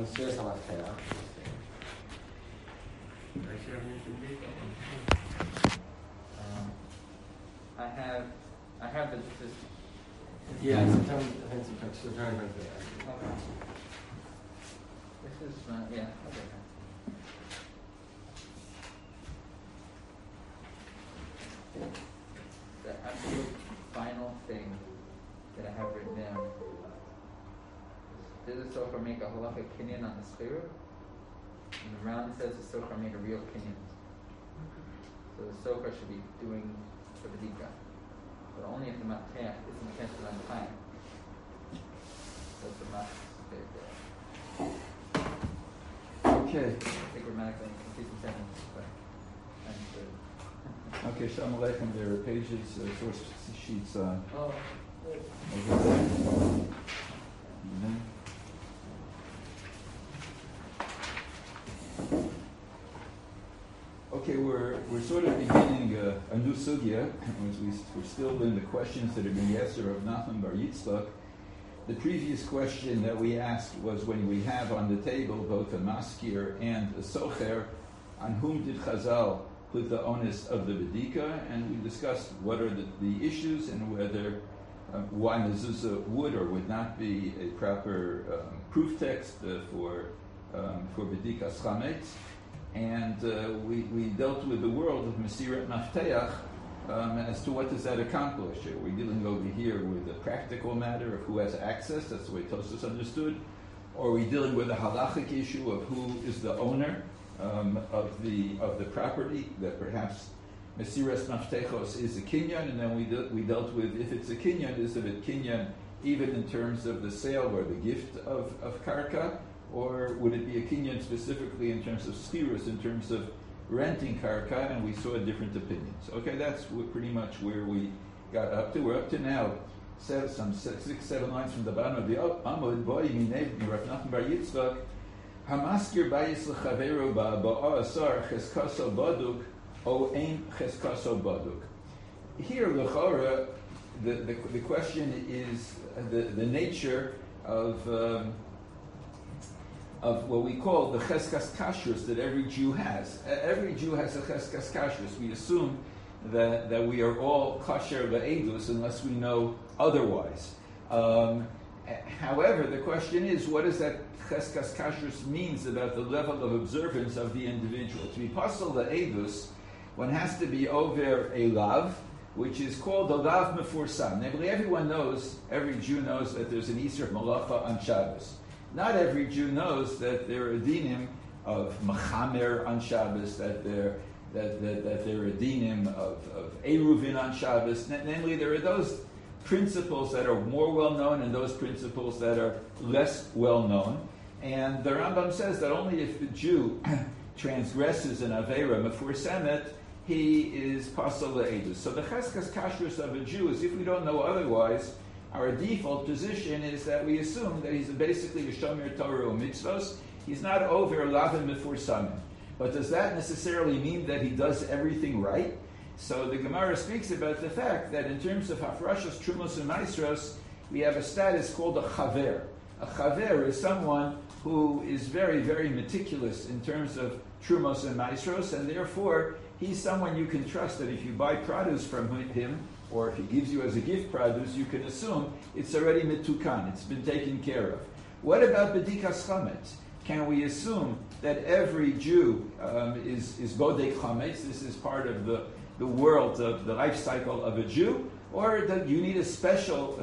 מסירת המפתח. I have the this. Yeah, sometimes so very very good. Okay. This is yeah. Okay. The absolute final thing that I have written down. Does the Sofer make a halachic kinyan on the schira? And the round says the Sofer made a real kinyan. So the Sofer should be doing the Vedika. But only if the Matech isn't tested on time. So the Matech there. Okay. I think grammatically confusing sentence, but I'm good. Okay, Shalom Aleichem. There are pages, source sheets over Oh, there. Mhm. Okay, we're sort of beginning a new sugya. We're still in the questions that have been answered of Nachman Bar Yitzchak. The previous question that we asked was when we have on the table both a maskir and a socher, on whom did Chazal put the onus of the bedika? And we discussed what are the issues and whether why mezuzah would or would not be a proper proof text for bedikas chametz. And we dealt with the world of Mesirat Mafteach as to what does that accomplish. We're dealing over here with the practical matter of who has access, that's the way Tosfos understood, or are we dealing with the halachic issue of who is the owner of the property, that perhaps Mesirat Maftechos is a kinyan, and then we dealt with if it's a kinyan, is it a kinyan even in terms of the sale or the gift of karka, or would it be a kinyan specifically in terms of stirus, in terms of renting karka, and we saw different opinions. Okay, that's pretty much where we got up to. We're up to now some 6-7 lines from the bottom of the Amud. Boy, Minev Rav Nachman Bar Yitzchak, Hamaskir bayis lechaveru ba'aba'a asar cheskaso baduk o ein cheskaso baduk. Here, l'chora, the question is the nature of what we call the cheskas kashrus that every Jew has. Every Jew has a cheskas kashrus. We assume that we are all kasher ba'edus unless we know otherwise. However, the question is, what does that cheskas kashrus means about the level of observance of the individual? To be pasal ba'edus, one has to be over a lav, which is called a lav mefursam. Namely, everyone knows, every Jew knows that there's an Isser Malacha on Shabbos. Not every Jew knows that there are dinim of machamer on Shabbos, that there are dinim of eruvin on Shabbos. Namely, there are those principles that are more well known and those principles that are less well known. And the Rambam says that only if the Jew transgresses an aveira mefursemet, he is pasal le'edus. So the cheskas kashrus of a Jew is, if we don't know otherwise, our default position is that we assume that he's basically a shomer Torah or mitzvos. He's not over lavin mefursamim. But does that necessarily mean that he does everything right? So the Gemara speaks about the fact that in terms of hafrashos, trumos, and maasros, we have a status called a chaver. A chaver is someone who is very, very meticulous in terms of trumos and maasros, and therefore he's someone you can trust that if you buy produce from him, or if he gives you as a gift produce, you can assume it's already mitukan, it's been taken care of. What about bedikas chametz? Can we assume that every Jew is bodek chametz? This is part of the world of the life cycle of a Jew, or that you need a special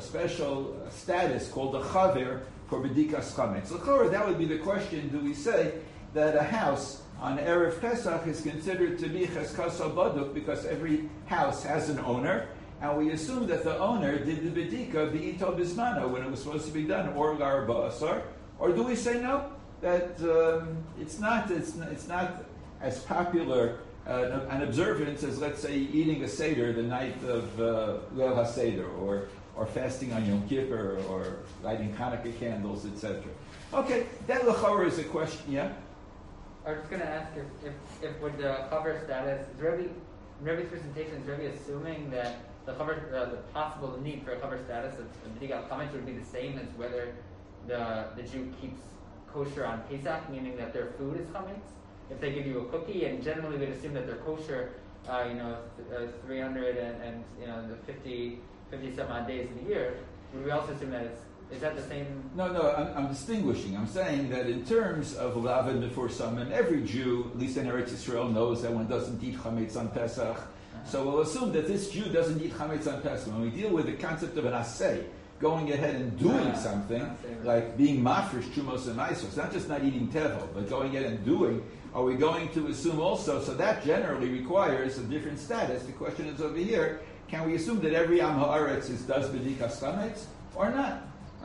status called a chaver for bedikas chametz? L'chorah, that would be the question: do we say that a house on Erev Pesach is considered to be cheskaso baduk because every house has an owner? And we assume that the owner did the bedika b'ito bismano when it was supposed to be done, or lar ba'asar, or do we say no? That it's not as popular an observance as, let's say, eating a seder the night of Leil HaSeder, or fasting on Yom Kippur, or lighting Hanukkah candles, etc. Okay, that l'chorah is a question. Yeah. I was going to ask if with the cover status, is Rebbe's presentation, is Rebbe assuming that the possible need for a cover status of B'dikat Chametz would be the same as whether the Jew keeps kosher on Pesach, meaning that their food is chametz. If they give you a cookie, and generally we'd assume that they're kosher, 300 and the 50 some odd days of the year, would we also assume that is that the same? No, I'm distinguishing. I'm saying that in terms of Lavin before Summon, every Jew, at least in Eretz Yisrael, knows that one doesn't eat chametz on Pesach. So we'll assume that this Jew doesn't eat chametz on Pesach. When we deal with the concept of an asay, going ahead and doing something, like being mafresh, chumos, and maisos, not just not eating tevel, but going ahead and doing, are we going to assume also, so that generally requires a different status. The question is over here, can we assume that every Am Haaretz does bedikas chametz or not?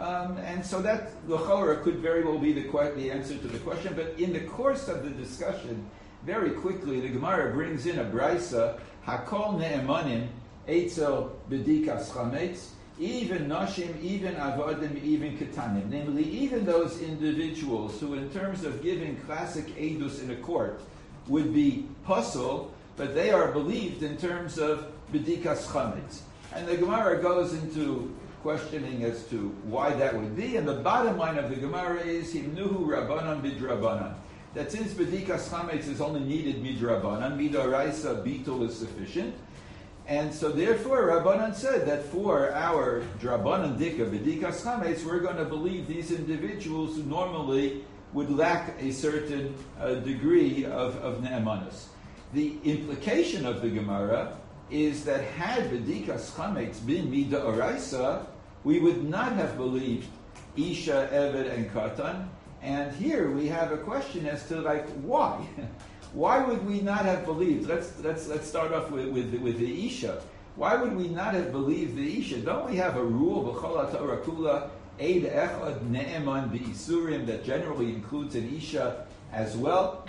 And so that l'chora could very well be the answer to the question. But in the course of the discussion, very quickly the Gemara brings in a brisa, hakol ne'emanim eitzel bedikas chametz, even nashim, even avodim, even ketanim. Namely, even those individuals who, in terms of giving classic edus in a court, would be puzzle, but they are believed in terms of bedikas chametz. And the Gemara goes into questioning as to why that would be, and the bottom line of the Gemara is himnuhu rabbanan bidrabanan. That since bedikas chametz is only needed midrabanan, midoraisa bitul is sufficient, and so therefore Rabbanan said that for our drabanan dika bedikas chametz, we're going to believe these individuals who normally would lack a certain degree of ne'emanus. The implication of the Gemara is that had bedikas chametz been midoraisa, we would not have believed Isha, Eved, and Katan. And here we have a question as to why? Why would we not have believed? Let's start off with the Isha. Why would we not have believed the Isha? Don't we have a rule, B'chol HaTorah Kula, Eid Echad Ne'eman B'Isurim, that generally includes an Isha as well,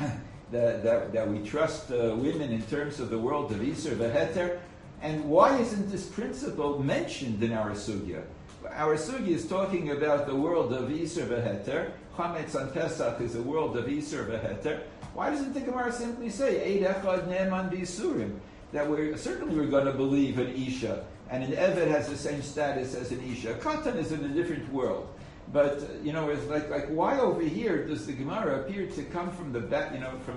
that we trust women in terms of the world of Isur V'Heter? And why isn't this principle mentioned in our sugya? Our sugya is talking about the world of Isur V'Heter. Chametz on Pesach is the world of Isur V'Heter. Why doesn't the Gemara simply say Eid Echad Ne'eman B'Isurim? That we're going to believe an Isha, and an Eved has the same status as an Isha. A Katan is in a different world. But it's like why over here does the Gemara appear to come from the back,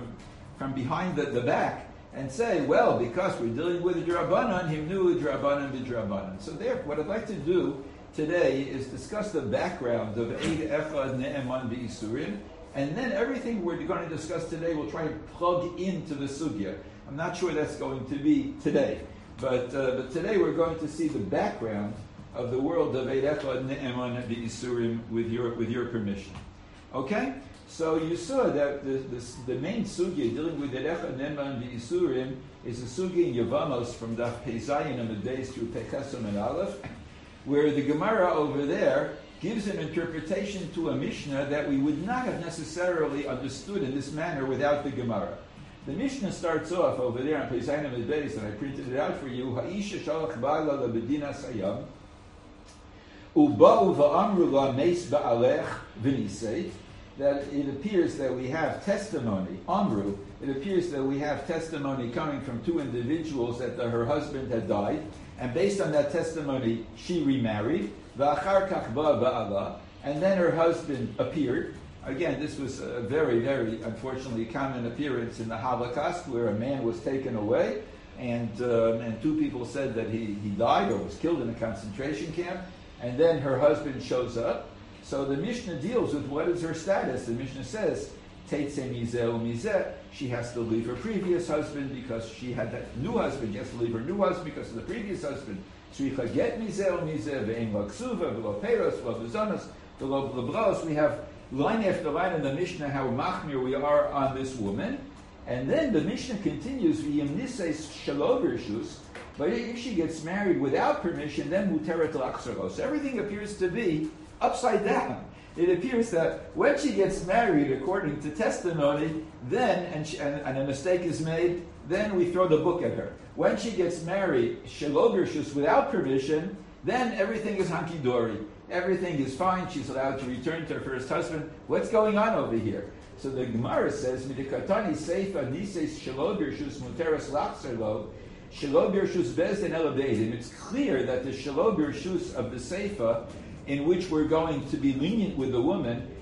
from behind the back, and say, well, because we're dealing with a Drabanan, himnu Drabanan v'Drabanan. So therefore, what I'd like to do today is discuss the background of Eid Echad Ne'eman B'Isurim, and then everything we're going to discuss today we'll try to plug into the sugya. I'm not sure that's going to be today, but today we're going to see the background of the world of Eid Echad Ne'eman B'Isurim with your permission. Okay? So you saw that the main sugya dealing with Eid Echad Ne'eman B'Isurim is the sugya in Yevamos from Daf Pei Zayin and the days through Pechesam and Aleph, where the Gemara over there gives an interpretation to a Mishnah that we would not have necessarily understood in this manner without the Gemara. The Mishnah starts off over there on Pei Zayin and the days, and I printed it out for you. Ha'isha shalach ba'ala lebedina sayam uba'u va'amru la meis ba'alech v'nisei. That it appears that we have testimony, Amru, it appears that we have testimony coming from two individuals that her husband had died, and based on that testimony, she remarried, V'achar kach ba ba'ala, and then her husband appeared. Again, this was a very, very, unfortunately, common appearance in the Holocaust, where a man was taken away, and two people said that he died or was killed in a concentration camp, and then her husband shows up. So the Mishnah deals with what is her status. The Mishnah says, Teitze mizeh u'mizeh, she has to leave her previous husband because she had that new husband. She has to leave her new husband because of the previous husband. Tzricha get mizeh u'mizeh, ve'en lo ksuva, ve'lo peros, ve'lo bezonos, ve'lo lebros. We have line after line in the Mishnah how machmir we are on this woman. And then the Mishnah continues, v'yim niseis shelo b'rshus, but if she gets married without permission, then muteret l'achsaros. So everything appears to be upside down. It appears that when she gets married, according to testimony, then, and a mistake is made, then we throw the book at her. When she gets married, shelo b'rshus, without permission, then everything is hunky-dory. Everything is fine. She's allowed to return to her first husband. What's going on over here? So the Gemara says, Midikatani seifa nises shelo b'rshus muteras lachserlo, shelo b'rshus bezdin elabedim. It's clear that the shelo b'rshus of the seifa, in which we're going to be lenient with the woman,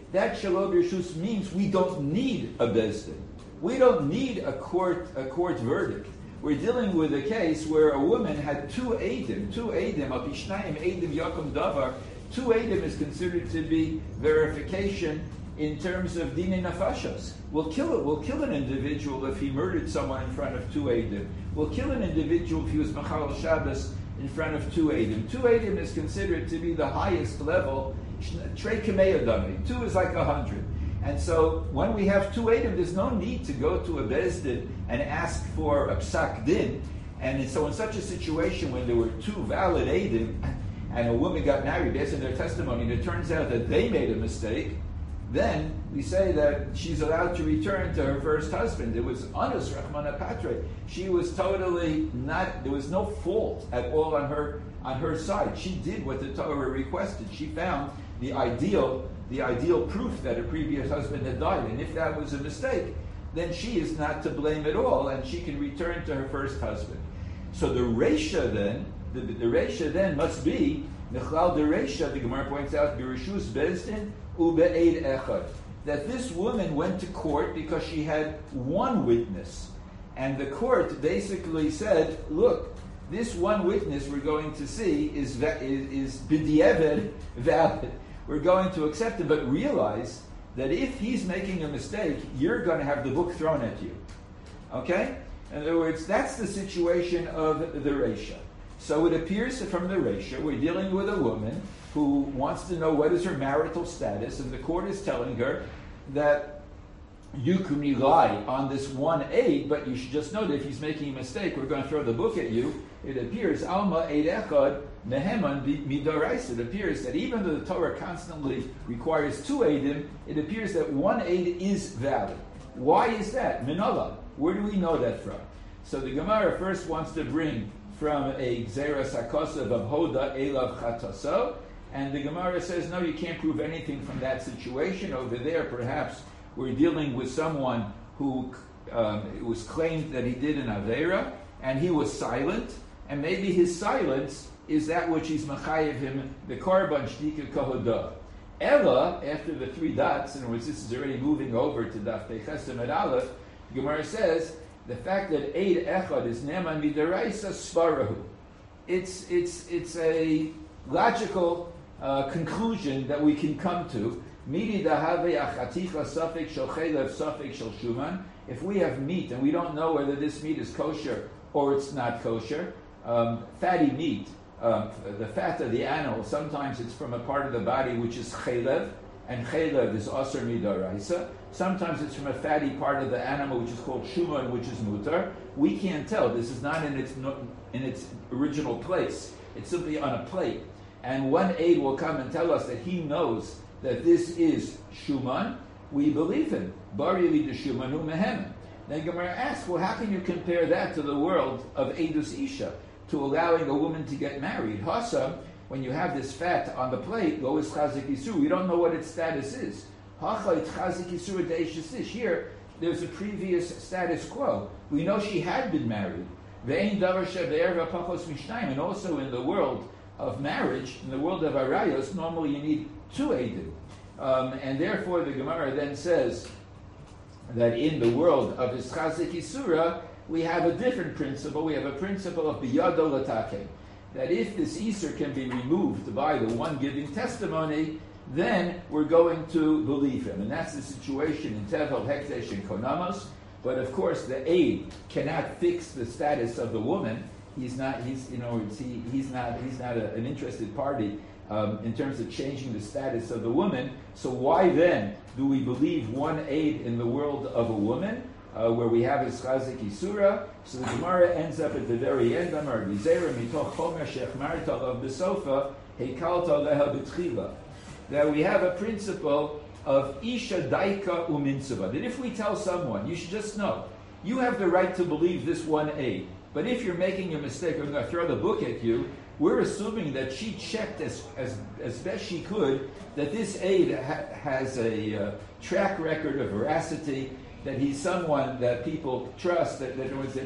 that Shelo B'Rishus means we don't need a Bezdin. We don't need a court verdict. We're dealing with a case where a woman had two Eidim, Apishnayim, Eidim Yakum Davar. Two Eidim is considered to be verification in terms of Dinei Nafashos. We'll kill an individual if he murdered someone in front of two Eidim. We'll kill an individual if he was Machal Shabbos in front of two Eidim. Two Eidim is considered to be the highest level. Trei Kamei Adami. Two is like 100. And so when we have two Eidim, there's no need to go to a Bezdin and ask for a Psak Din. And so in such a situation when there were two valid Eidim and a woman got married based on their testimony and it turns out that they made a mistake, then we say that she's allowed to return to her first husband. It was Anus Rachmana Patre. She was totally not, there was no fault at all on her side. She did what the Torah requested. She found the ideal proof that a previous husband had died. And if that was a mistake, then she is not to blame at all, and she can return to her first husband. So the Reisha then, the Reisha then must be, Nechlal the Reisha, the Gemara points out, Birishus Bezdin Ube'ed Echad. That this woman went to court because she had one witness. And the court basically said, look, this one witness we're going to see is b'di'evad valid. We're going to accept him, but realize that if he's making a mistake, you're going to have the book thrown at you. Okay? In other words, that's the situation of the Reisha. So it appears from the Reisha, we're dealing with a woman who wants to know what is her marital status, and the court is telling her that you can rely on this one aid, but you should just know that if he's making a mistake, we're going to throw the book at you. It appears, Alma Eid Echad Neheman Midorais. It appears that even though the Torah constantly requires two Eidim, it appears that one Eid is valid. Why is that? Minala. Where do we know that from? So the Gemara first wants to bring from a Gzeras HaKosav of Hoda Elav Chataso, and the Gemara says, no, you can't prove anything from that situation. Over there, perhaps we're dealing with someone who it was claimed that he did an Aveira, and he was silent, and maybe his silence is that which he's Machayev him, the Korban Shtika Kohodah. Ella, after the three dots, in other words, this is already moving over to Daf Pechesem et Aleph, Gemara says, the fact that Eid Echad is Neman Midaraisa Svarahu. It's a logical conclusion that we can come to. Midi dahave achaticha safek shel chelev safek shel shuman. If we have meat and we don't know whether this meat is kosher or it's not kosher, fatty meat, the fat of the animal, sometimes it's from a part of the body which is chelev, and chelev is aser midaraisa. Sometimes it's from a fatty part of the animal which is called shuman, which is mutar. We can't tell. This is not in its original place. It's simply on a plate. And one aide will come and tell us that he knows that this is shuman. We believe him. Bari li de shumanu mehemen. Then Gemara asks, well, how can you compare that to the world of Eidus Isha, to allowing a woman to get married? Hasa, when you have this fat on the plate, lo is chazik isur. We don't know what its status is. Hacha it chazik isur deishis. Here, there's a previous status quo. We know she had been married. Ve'ein davar she'be'erva pachos mishnayim. And also in the world of marriage, in the world of arayos, normally you need two eidim. And therefore the Gemara then says that in the world of Ischazik Isura, we have a different principle. We have a principle of biyado latake, that if this Isur can be removed by the one giving testimony, then we're going to believe him. And that's the situation in Tevel, Hekdesh, and Konamos. But of course the aid cannot fix the status of the woman. He's not an interested party in terms of changing the status of the woman. So why then do we believe one aid in the world of a woman, where we have his chazik isura? So the Gemara ends up at the very end. Amar Gizera mitoch chomer shechmarta of besofa heikalta leha betchila. That we have a principle of isha daika uminsava. That if we tell someone, you should just know, you have the right to believe this one aid. But if you're making a mistake, I'm going to throw the book at you. We're assuming that she checked as best she could that this aide has a track record of veracity, that he's someone that people trust, that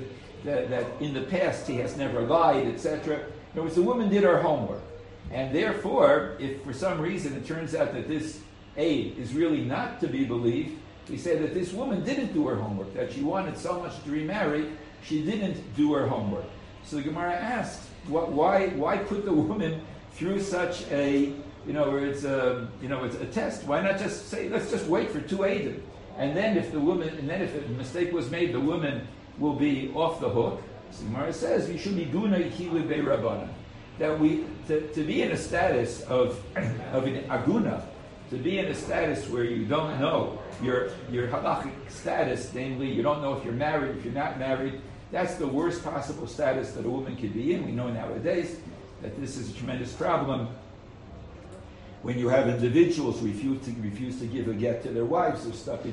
in the past he has never lied, etc. In other words, the woman did her homework. And therefore, if for some reason it turns out that this aid is really not to be believed, we say that this woman didn't do her homework, that she wanted so much to remarry, she didn't do her homework. So the Gemara asks, why put the woman through such a, where it's a test? Why not just say, let's just wait for 2 Eidim, and then if a mistake was made, the woman will be off the hook. So the Gemara says, we should be guna ichilu be'rabbanan, that we to be in a status of an aguna, to be in a status where you don't know your halachic status, namely you don't know if you're married, if you're not married. That's the worst possible status that a woman could be in. We know nowadays that this is a tremendous problem when you have individuals who refuse to give a get to their wives. They're stuck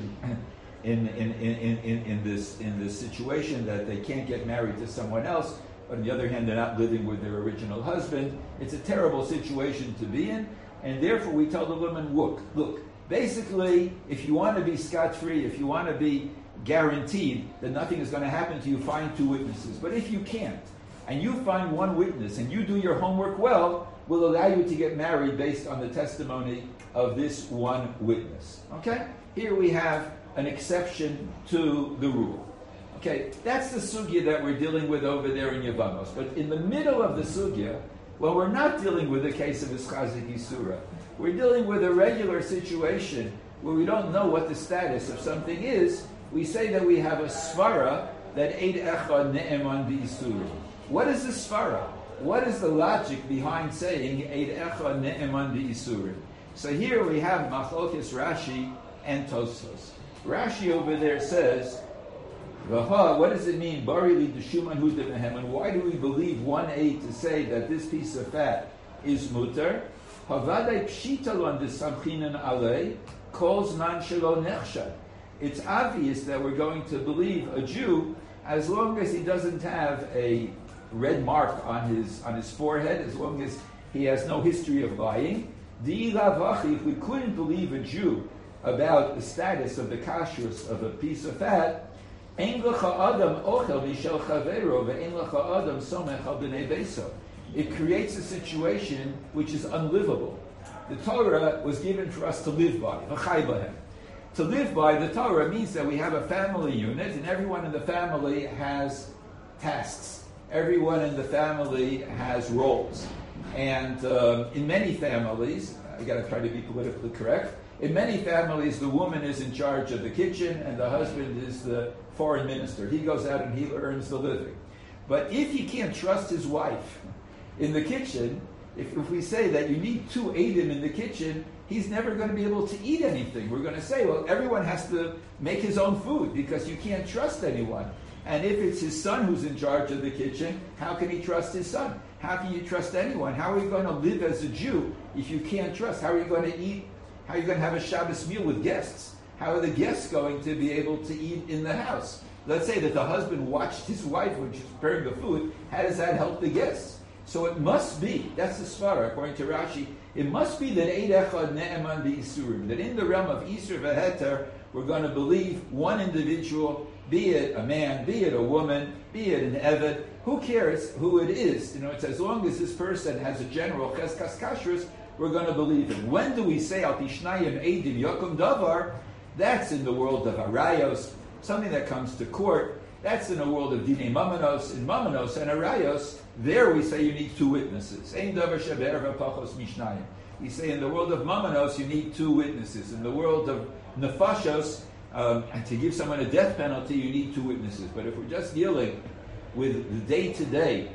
in this situation that they can't get married to someone else, but on the other hand, they're not living with their original husband. It's a terrible situation to be in, and therefore we tell the woman, look, basically, if you want to be scot-free, if you want to be guaranteed that nothing is going to happen to you, find 2 witnesses. But if you can't, and you find 1 witness, and you do your homework well, we'll allow you to get married based on the testimony of this 1 witness. Okay? Here we have an exception to the rule. Okay, that's the sugya that we're dealing with over there in Yevamos. But in the middle of the sugya, well, we're not dealing with the case of Ischazik Yisura. We're dealing with a regular situation where we don't know what the status of something is. We say that we have a svara that Eid Echad Ne'eman B'Yisurim. What is the svara? What is the logic behind saying Eid Echad Ne'eman B'Yisurim? So here we have Machlokes Rashi and Tosfos. Rashi over there says, what does it mean? Bari li d'shuman hu d'mehem. And why do we believe 1 aid to say that this piece of fat is mutar? Havadai pshitalon d'samchinan alei kol zman shelo nechshad. It's obvious that we're going to believe a Jew as long as he doesn't have a red mark on his forehead, as long as he has no history of lying. If we couldn't believe a Jew about the status of the kashrus of a piece of fat, it creates a situation which is unlivable. The Torah was given for us to live by. To live by the Torah means that we have a family unit, and everyone in the family has tasks. Everyone in the family has roles. And in many families, I got to try to be politically correct, in many families the woman is in charge of the kitchen and the husband is the foreign minister. He goes out and he earns the living. But if he can't trust his wife in the kitchen, if we say that you need 2 Eidim in the kitchen, he's never going to be able to eat anything. We're going to say, well, everyone has to make his own food because you can't trust anyone. And if it's his son who's in charge of the kitchen, how can he trust his son? How can you trust anyone? How are you going to live as a Jew if you can't trust? How are you going to eat? How are you going to have a Shabbos meal with guests? How are the guests going to be able to eat in the house? Let's say that the husband watched his wife when she's preparing the food. How does that help the guests? So it must be, that's the svara, according to Rashi, it must be that Eid Echad Ne'eman B'Yisurim, that in the realm of Isur V'Heter, we're going to believe 1 individual, be it a man, be it a woman, be it an Eved, who cares who it is? It's as long as this person has a general Cheskas Kashrus, we're going to believe him. When do we say Al Pishnayim Eidim Yokum Davar? That's in the world of Arayos, something that comes to court. That's in the world of Dinei Mamanos. In Mamanos and Arayos, there we say you need 2 witnesses. Ein Davar Sheber V'Pachos Mishnayim. We say in the world of Mamanos you need 2 witnesses. In the world of Nefashos, to give someone a death penalty, you need 2 witnesses. But if we're just dealing with the day-to-day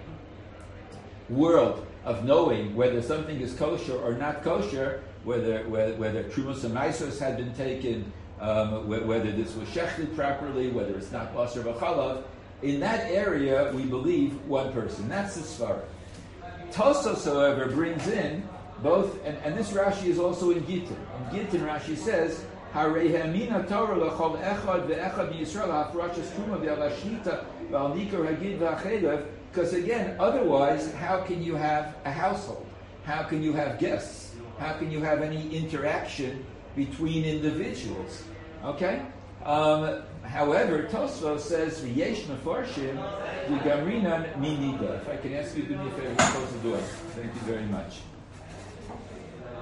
world of knowing whether something is kosher or not kosher, whether Trumas and Maisos had been taken, whether this was shechted properly, whether it's not basar v'chalav, in that area we believe 1 person. That's the svara. Tosfos, however, brings in both, and this Rashi is also in Gittin. In Gittin, Rashi says, "Harei ha'amina Torah l'chol echad ve'echad miyisrael ha'afrashas truma ve'alashita ve'al nikar hagid ve'achelev." Because again, otherwise, how can you have a household? How can you have guests? How can you have any interaction between individuals? Okay? However, Tosfos says, "V'yesh mefarshim v'gamrinan minida." If I can ask you to do me a favor, close the door. Thank you very much.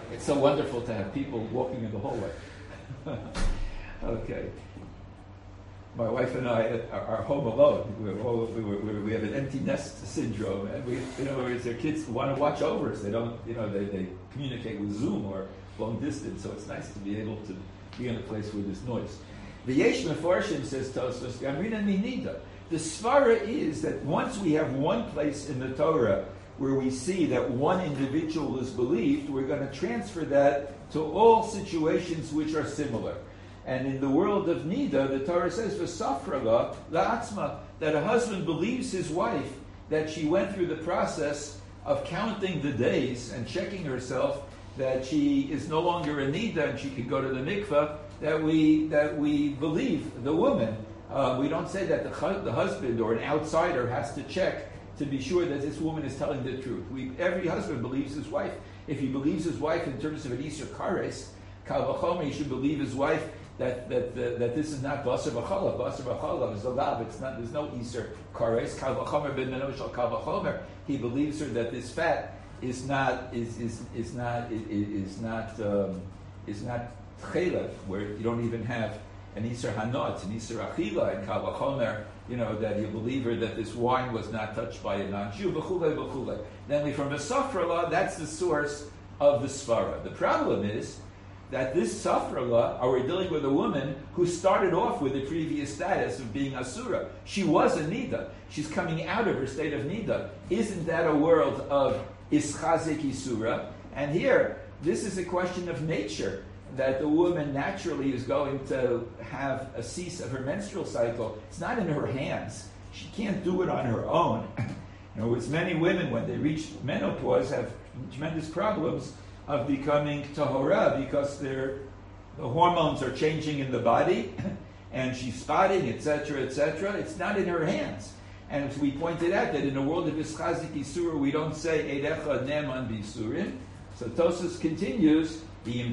It's so wonderful to have people walking in the hallway. Okay. My wife and I are home alone. We have an empty nest syndrome, and their kids want to watch over us. They don't, they communicate with Zoom or long distance. So it's nice to be able to be in a place where there's noise. V'yesh mefarshim, says Tosfos, Gamrina minida. The svara is that once we have one place in the Torah where we see that one individual is believed, we're going to transfer that to all situations which are similar. And in the world of Nida, the Torah says, "V'safra la'atzma," that a husband believes his wife that she went through the process of counting the days and checking herself that she is no longer a Nida and she can go to the mikveh. That we believe the woman. We don't say that the husband or an outsider has to check to be sure that this woman is telling the truth. Every husband believes his wife. If he believes his wife in terms of an Isur Kares, Kal V'chomer, he should believe his wife that this is not Basar V'chalav. Basar V'chalav is a lav. It's not. There's no Isur Kares. Kal V'chomer ben Menoshal Kal V'chomer. He believes her that this fat is not Chelev, where you don't even have an Isur Hana, it's an Isur Achila, and Kal V'chomer, that you believe her that this wine was not touched by a non-Jew, b'chulei, b'chulei. Then from the Safra law, that's the source of the Svara. The problem is that this Safra law, we're dealing with a woman who started off with the previous status of being Asura. She was a Nida. She's coming out of her state of Nida. Isn't that a world of Ischazik Isura? And here, this is a question of nature, that the woman naturally is going to have a cease of her menstrual cycle. It's not in her hands. She can't do it on her own. It's many women, when they reach menopause, have tremendous problems of becoming tahora because the hormones are changing in the body, and she's spotting, etc., etc. It's not in her hands. And as we pointed out, that in the world of Ischazik Isura, we don't say Eidecha Neman B'Isurim. So Tosfos continues, if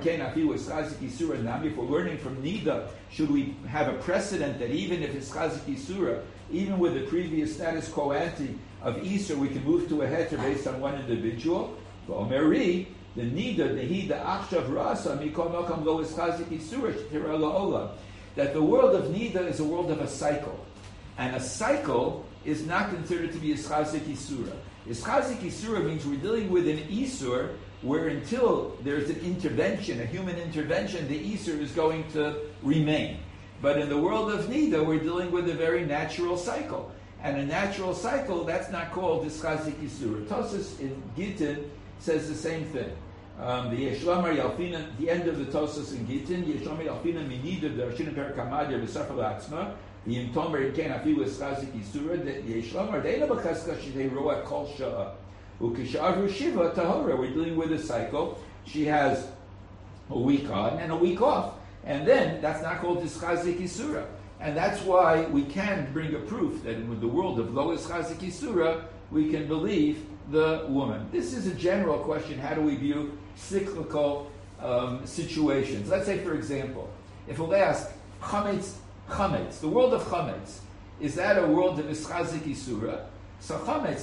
we're learning from Nida, should we have a precedent that even if it's Chazik Isura, even with the previous status quo ante of Isur, we can move to a heter based on one individual? The Nida, Achshav Rasa, Mikol Makam Lo is Chazik Isura, Shetira La'olam. That the world of Nida is a world of a cycle. And a cycle is not considered to be Ischazik Isura. Ischazik Isura means we're dealing with an Isur where until there's an intervention, a human intervention, the Isur is going to remain. But in the world of Nida, we're dealing with a very natural cycle. And a natural cycle, that's not called Ischazik Isura. Tosfos in Gittin says the same thing. The Yeshlamar Yalfina, the end of the Tosfos in Gittin, Yeshlamar Yalfina Minida, the Rashin Per Kamadia, the Sefer La'atzma, the Yimtomer Ken Afilu Ischazik Isura, the Yeshlamar, they never Chaska Shidei Roa Kol Sha'ah. Shiva Tahora. We're dealing with a cycle. She has a week on and a week off. And then that's not called Ischazik Isura. And that's why we can bring a proof that in the world of Lo Ischazik Isura, we can believe the woman. This is a general question. How do we view cyclical situations? Let's say, for example, if we'll ask Chametz, the world of Chametz, is that a world of Ischazik Isura? So Chametz,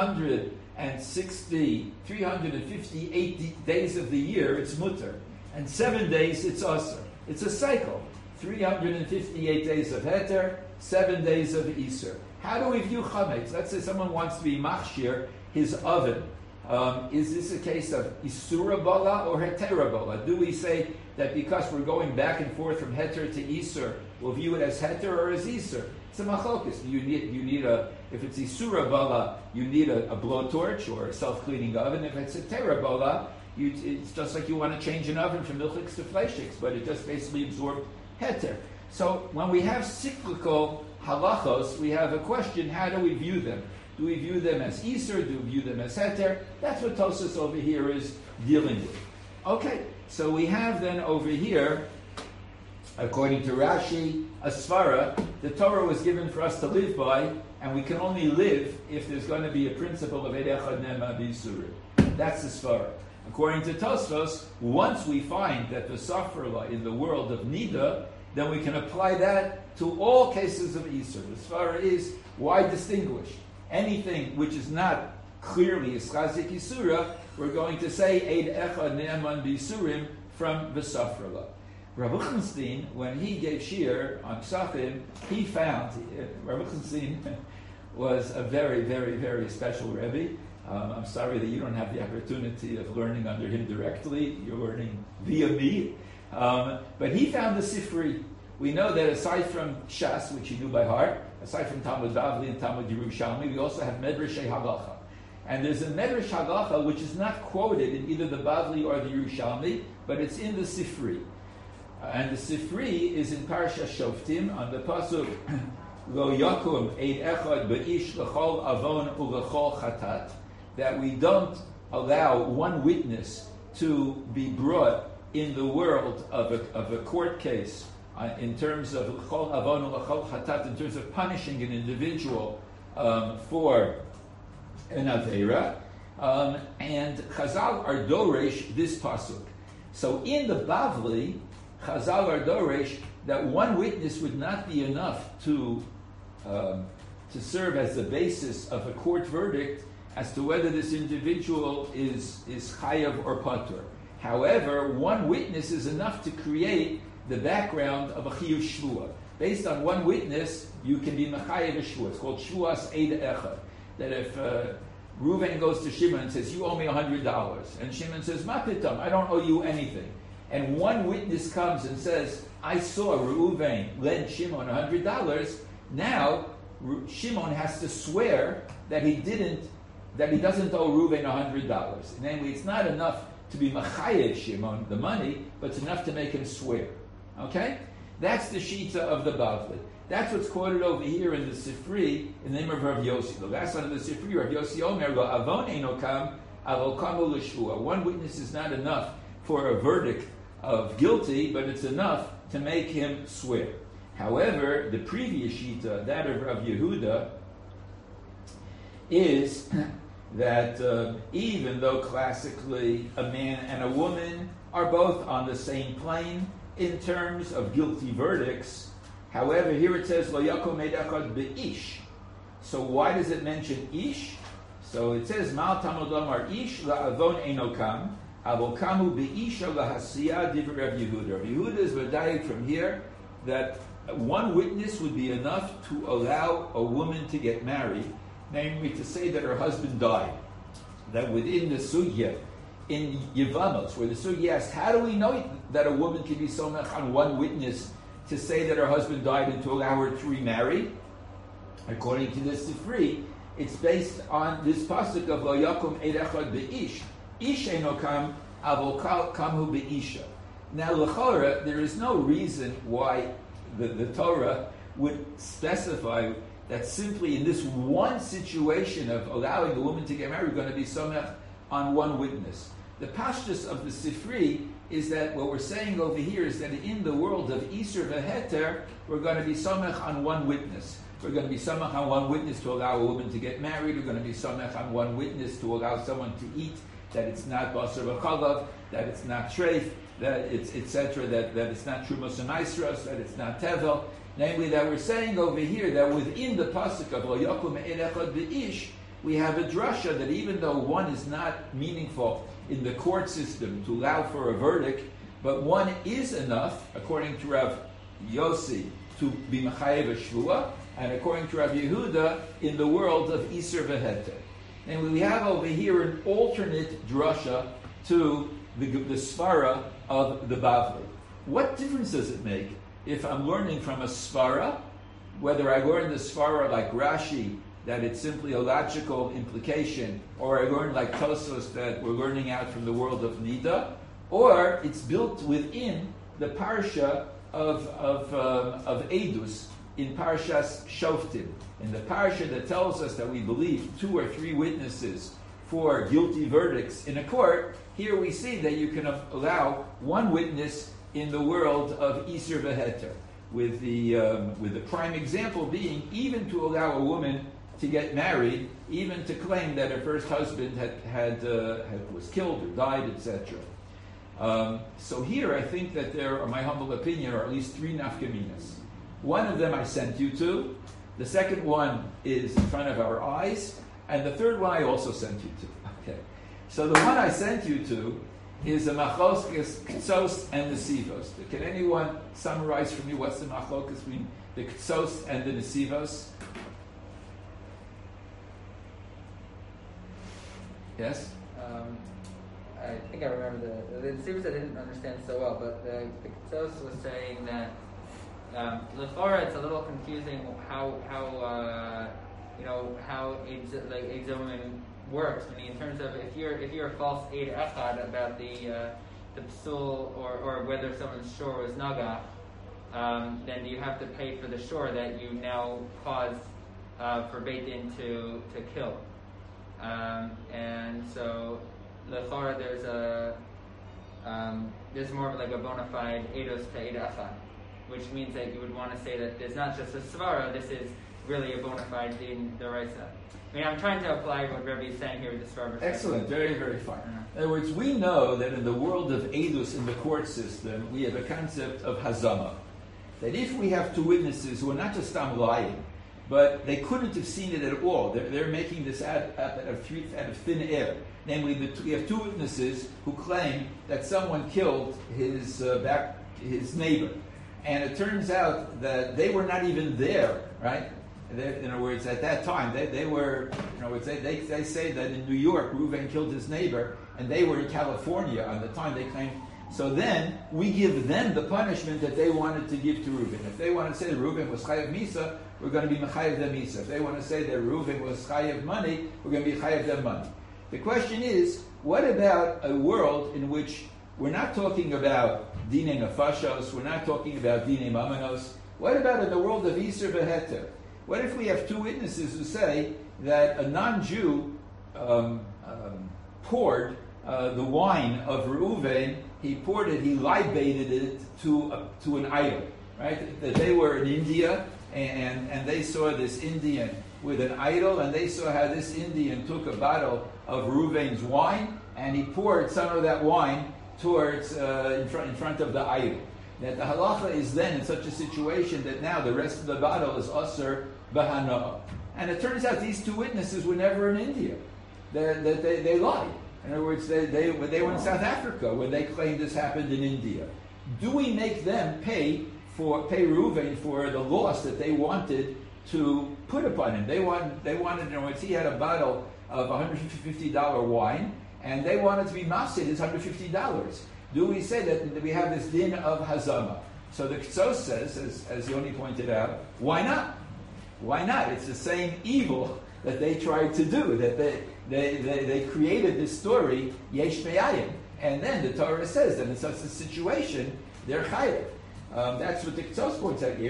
358 days of the year, it's mutter. And 7 days, it's asr. It's a cycle. 358 days of heter, 7 days of isur. How do we view chametz? Let's say someone wants to be machshir his oven. Is this a case of isura bala or hetera bala? Do we say that because we're going back and forth from heter to isur, we'll view it as heter or as isur? It's a machlokus. You need if it's isura bala, you need a blowtorch or a self-cleaning oven. If it's a hetera bala, it's just like you want to change an oven from milchiks to fleishiks, but it just basically absorbed heter. So when we have cyclical halachos, we have a question: how do we view them? Do we view them as Isur? Do we view them as Heter? That's what Tosfos over here is dealing with. Okay, so we have then over here, according to Rashi, a svara, the Torah was given for us to live by, and we can only live if there's going to be a principle of Eidechad Nema B'Yisurim. That's the svara. According to Tosfos, once we find that the Safra in the world of Nida, then we can apply that to all cases of Isur. The svara is, why distinguish? Anything which is not clearly Ischazik Isura, we're going to say Eid Echad Ne'eman B'Yisurim from V'Safrala. Rav Lichtenstein, when he gave Shir on Psachim, he found, Rav Lichtenstein was a very, very, very special Rebbe. I'm sorry that you don't have the opportunity of learning under him directly. You're learning via me. But he found the Sifri. We know that aside from Shas, which he knew by heart, aside from Talmud Bavli and Talmud Yerushalmi, we also have Medrashei Halacha. And there's a Medrash Halacha which is not quoted in either the Bavli or the Yerushalmi, but it's in the Sifri. And the Sifri is in Parsha Shoftim on the pasuk Lo Yakum Eid Echad Be'ish L'chol Avon U'L'chol Chatat, that we don't allow one witness to be brought in the world of a court case in terms of L'chol Avon U'L'chol Chatat, in terms of punishing an individual for an Aveira. And Chazal are doresh this pasuk. So in the Bavli, Chazal are doresh that one witness would not be enough to serve as the basis of a court verdict as to whether this individual is chayav or patur. However, one witness is enough to create the background of a chiyuv shvua. Based on one witness, you can be mechayev a shvua. It's called shvuas eid echad. That if Reuven goes to Shimon and says, "You owe me $100," and Shimon says, "Ma pitam, I don't owe you anything," and one witness comes and says, "I saw Reuven lend Shimon $100," now Shimon has to swear that he doesn't owe Reuven $100. Namely, it's not enough to be machayev Shimon the money, but it's enough to make him swear. Okay, that's the shita of the Bavli. That's what's quoted over here in the Sifri in the name of Rav Yossi. The last one of the Sifri, Rav Yossi Omer, Lo avon eino kam, avo kamu l'shvua. One witness is not enough for a verdict of guilty, but it's enough to make him swear. However, the previous shita, that of Rav Yehuda, is that even though classically a man and a woman are both on the same plane in terms of guilty verdicts, however, here it says, Lo yakom eid echad be'ish. So why does it mention ish? So it says, Mal tamod lomar ish la'avon eino kam, avol kamu be'isha lahasiyah divrei Rav Yehuda. Rav Yehuda is v'dayik from here that one witness would be enough to allow a woman to get married, namely to say that her husband died. That within the sugya, in Yevamos, where the sugya asked, how do we know that a woman can be somech on one witness to say that her husband died and to allow her to remarry? According to this Sifri, it's based on this pasuk of Lo yakum eid echad be'ish. Ish eino kam, avol kamu be'isha. Now, l'chora, there is no reason why the Torah would specify that simply in this one situation of allowing a woman to get married, we're going to be somech on one witness. The pashtus of the Sifri is that what we're saying over here is that in the world of Isur v'Heter, we're going to be somech on one witness. We're going to be somech on one witness to allow a woman to get married. We're going to be somech on one witness to allow someone to eat, that it's not basar v'chalav, that it's not treif, that it's etc., that it's not trumos and maisros, that it's not tevel. Namely, that we're saying over here that within the pasuk of Lo yakum eid echad be'ish, we have a drasha that even though one is not meaningful in the court system to allow for a verdict, but one is enough, according to Rav Yossi, to be mechayev a shvua, and according to Rav Yehuda, in the world of Isur v'Heter. And we have over here an alternate drasha to the svara of the Bavli. What difference does it make if I'm learning from a svara, whether I learn the svara like Rashi, that it's simply a logical implication, or I learn like Tosos, that we're learning out from the world of Nida, or it's built within the parsha of Eidus in Parshas Shoftim, in the parsha that tells us that we believe 2 or 3 witnesses for guilty verdicts in a court. Here we see that you can allow one witness in the world of Isur v'Heter, with the prime example being even to allow a woman to get married, even to claim that her first husband was killed or died, etc. So here I think that there are, my humble opinion, are at least 3 nafkaminas. One of them I sent you to, the second one is in front of our eyes, and the third one I also sent you to. Okay. So the one I sent you to is the machlokas Ktsos and the Nesivos. Can anyone summarize for me what's the machlokas between the Ktsos and the Nesivos? Yes? I think I remember the Nesivos I didn't understand so well, but the Ktsos was saying that Lefora, it's a little confusing how Exomen works. I mean, in terms of if you're a false Eid Echad about the psul or whether someone's shore was naga, then you have to pay for the shore that you now caused for Beit Din to kill. And so Lefora, there's more of like a bona fide Eidos to Eid Echad, which means that you would want to say that there's not just a svara, this is really a bona fide din deraisa. I mean, I'm trying to apply what Rebbe is saying here with the svara. Excellent, very, very fine. In other words, we know that in the world of Eidus, in the court system, we have a concept of hazama. That if we have two witnesses who are not just lying, but they couldn't have seen it at all, they're making this out of thin air. Namely, we have two witnesses who claim that someone killed his neighbor. And it turns out that they were not even there, right? In other words, at that time, they were, in other words, they say that in New York, Reuven killed his neighbor, and they were in California on the time they claimed. So then, we give them the punishment that they wanted to give to Reuven. If they want to say that Reuven was chayav misa, we're going to be mechayev them misa. If they want to say that Reuven was chayav money, we're going to be chayav them money. The question is, what about a world in which we're not talking about Dine Nefashos, we're not talking about Dine Mamanos. What about in the world of Iser V'Heter? What if we have two witnesses who say that a non-Jew poured the wine of Reuven, he libated it to an idol, right? That they were in India and they saw this Indian with an idol, and they saw how this Indian took a bottle of Reuven's wine and he poured some of that wine towards in front of the idol. That the halacha is then in such a situation that now the rest of the bottle is asur b'hana'ah. And it turns out these two witnesses were never in India. They lied. In other words, they were in South Africa when they claimed this happened in India. Do we make them pay Reuven for the loss that they wanted to put upon him? They wanted, in other words, he had a bottle of $150 wine, and they wanted to be mafsid his $150. Do we say that we have this din of hazama? So the Ktsos says, as Yoni pointed out, why not? Why not? It's the same evil that they tried to do, that they created this story, yesh me'ayim. And then the Torah says that in such a situation, they're chayav. That's what the Ktsos points out.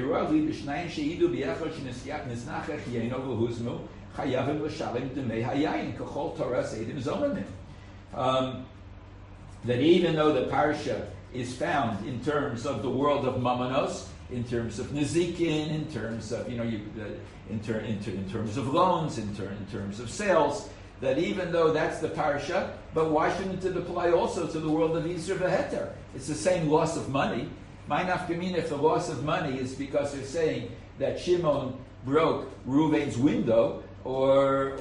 That even though the parsha is found in terms of the world of Mamanos, in terms of Nezikin, in terms of in terms of loans, in terms of sales, that even though that's the parsha, but why shouldn't it apply also to the world of Iser V'Heter? It's the same loss of money. My nafkamina, if the loss of money is because they're saying that Shimon broke Reuven's window, or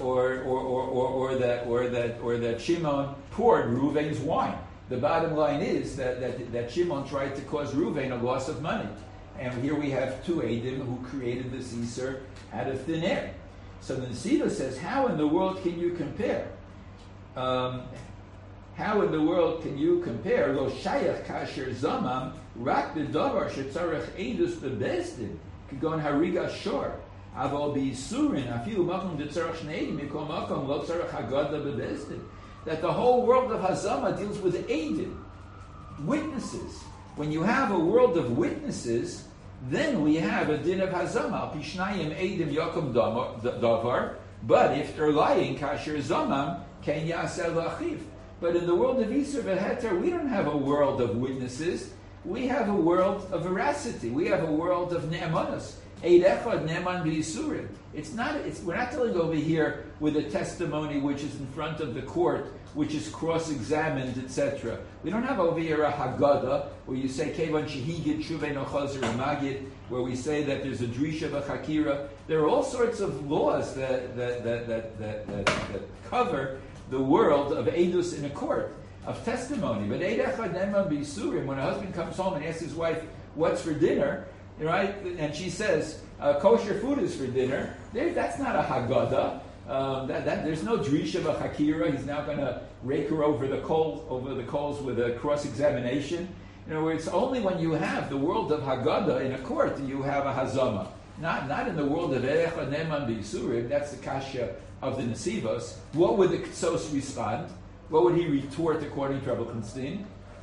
that Shimon poured Reuven's wine. The bottom line is that Shimon tried to cause Reuven a loss of money. And here we have two Eidim who created this Iser out of thin air. So the Nesivos says, how in the world can you compare? How in the world can you compare? Lo shayach kasher zamam rak b'davar shetzarech eidus bebezdin k'gon hariga shor aval b'yisurin afilu makom detzarech shneidim mikol makom lo tzarech hagada bebezdin. That the whole world of hazama deals with eidim, witnesses. When you have a world of witnesses, then we have a din of hazama. Pishnayim eidim yakom davar. But if they're lying, kasher zamam ken yaseh lachiv. But in the world of Iser V'Heter, we don't have a world of witnesses. We have a world of veracity. We have a world of ne'emanos. Eid echad ne'eman b'yisurim. We're not dealing over here with a testimony which is in front of the court, which is cross-examined, etc. We don't have over here a Haggadah, where you say, Kevan shehigid shuvei no chazer magid, where we say that there's a drisha v'chakira. There are all sorts of laws that cover the world of edus in a court, of testimony. But eid echad ne'eman b'yisurim, when a husband comes home and asks his wife, what's for dinner, right? And she says, kosher food is for dinner. That's not a haggadah. There's no drish of a hakira. He's now going to rake her over the coals with a cross-examination. It's only when you have the world of haggadah in a court that you have a hazama. Not in the world of Erecha Neman B'Yisurim. That's the kasha of the Nesivos. What would the Ktsos respond? What would he retort according to Rabbi Kunstein?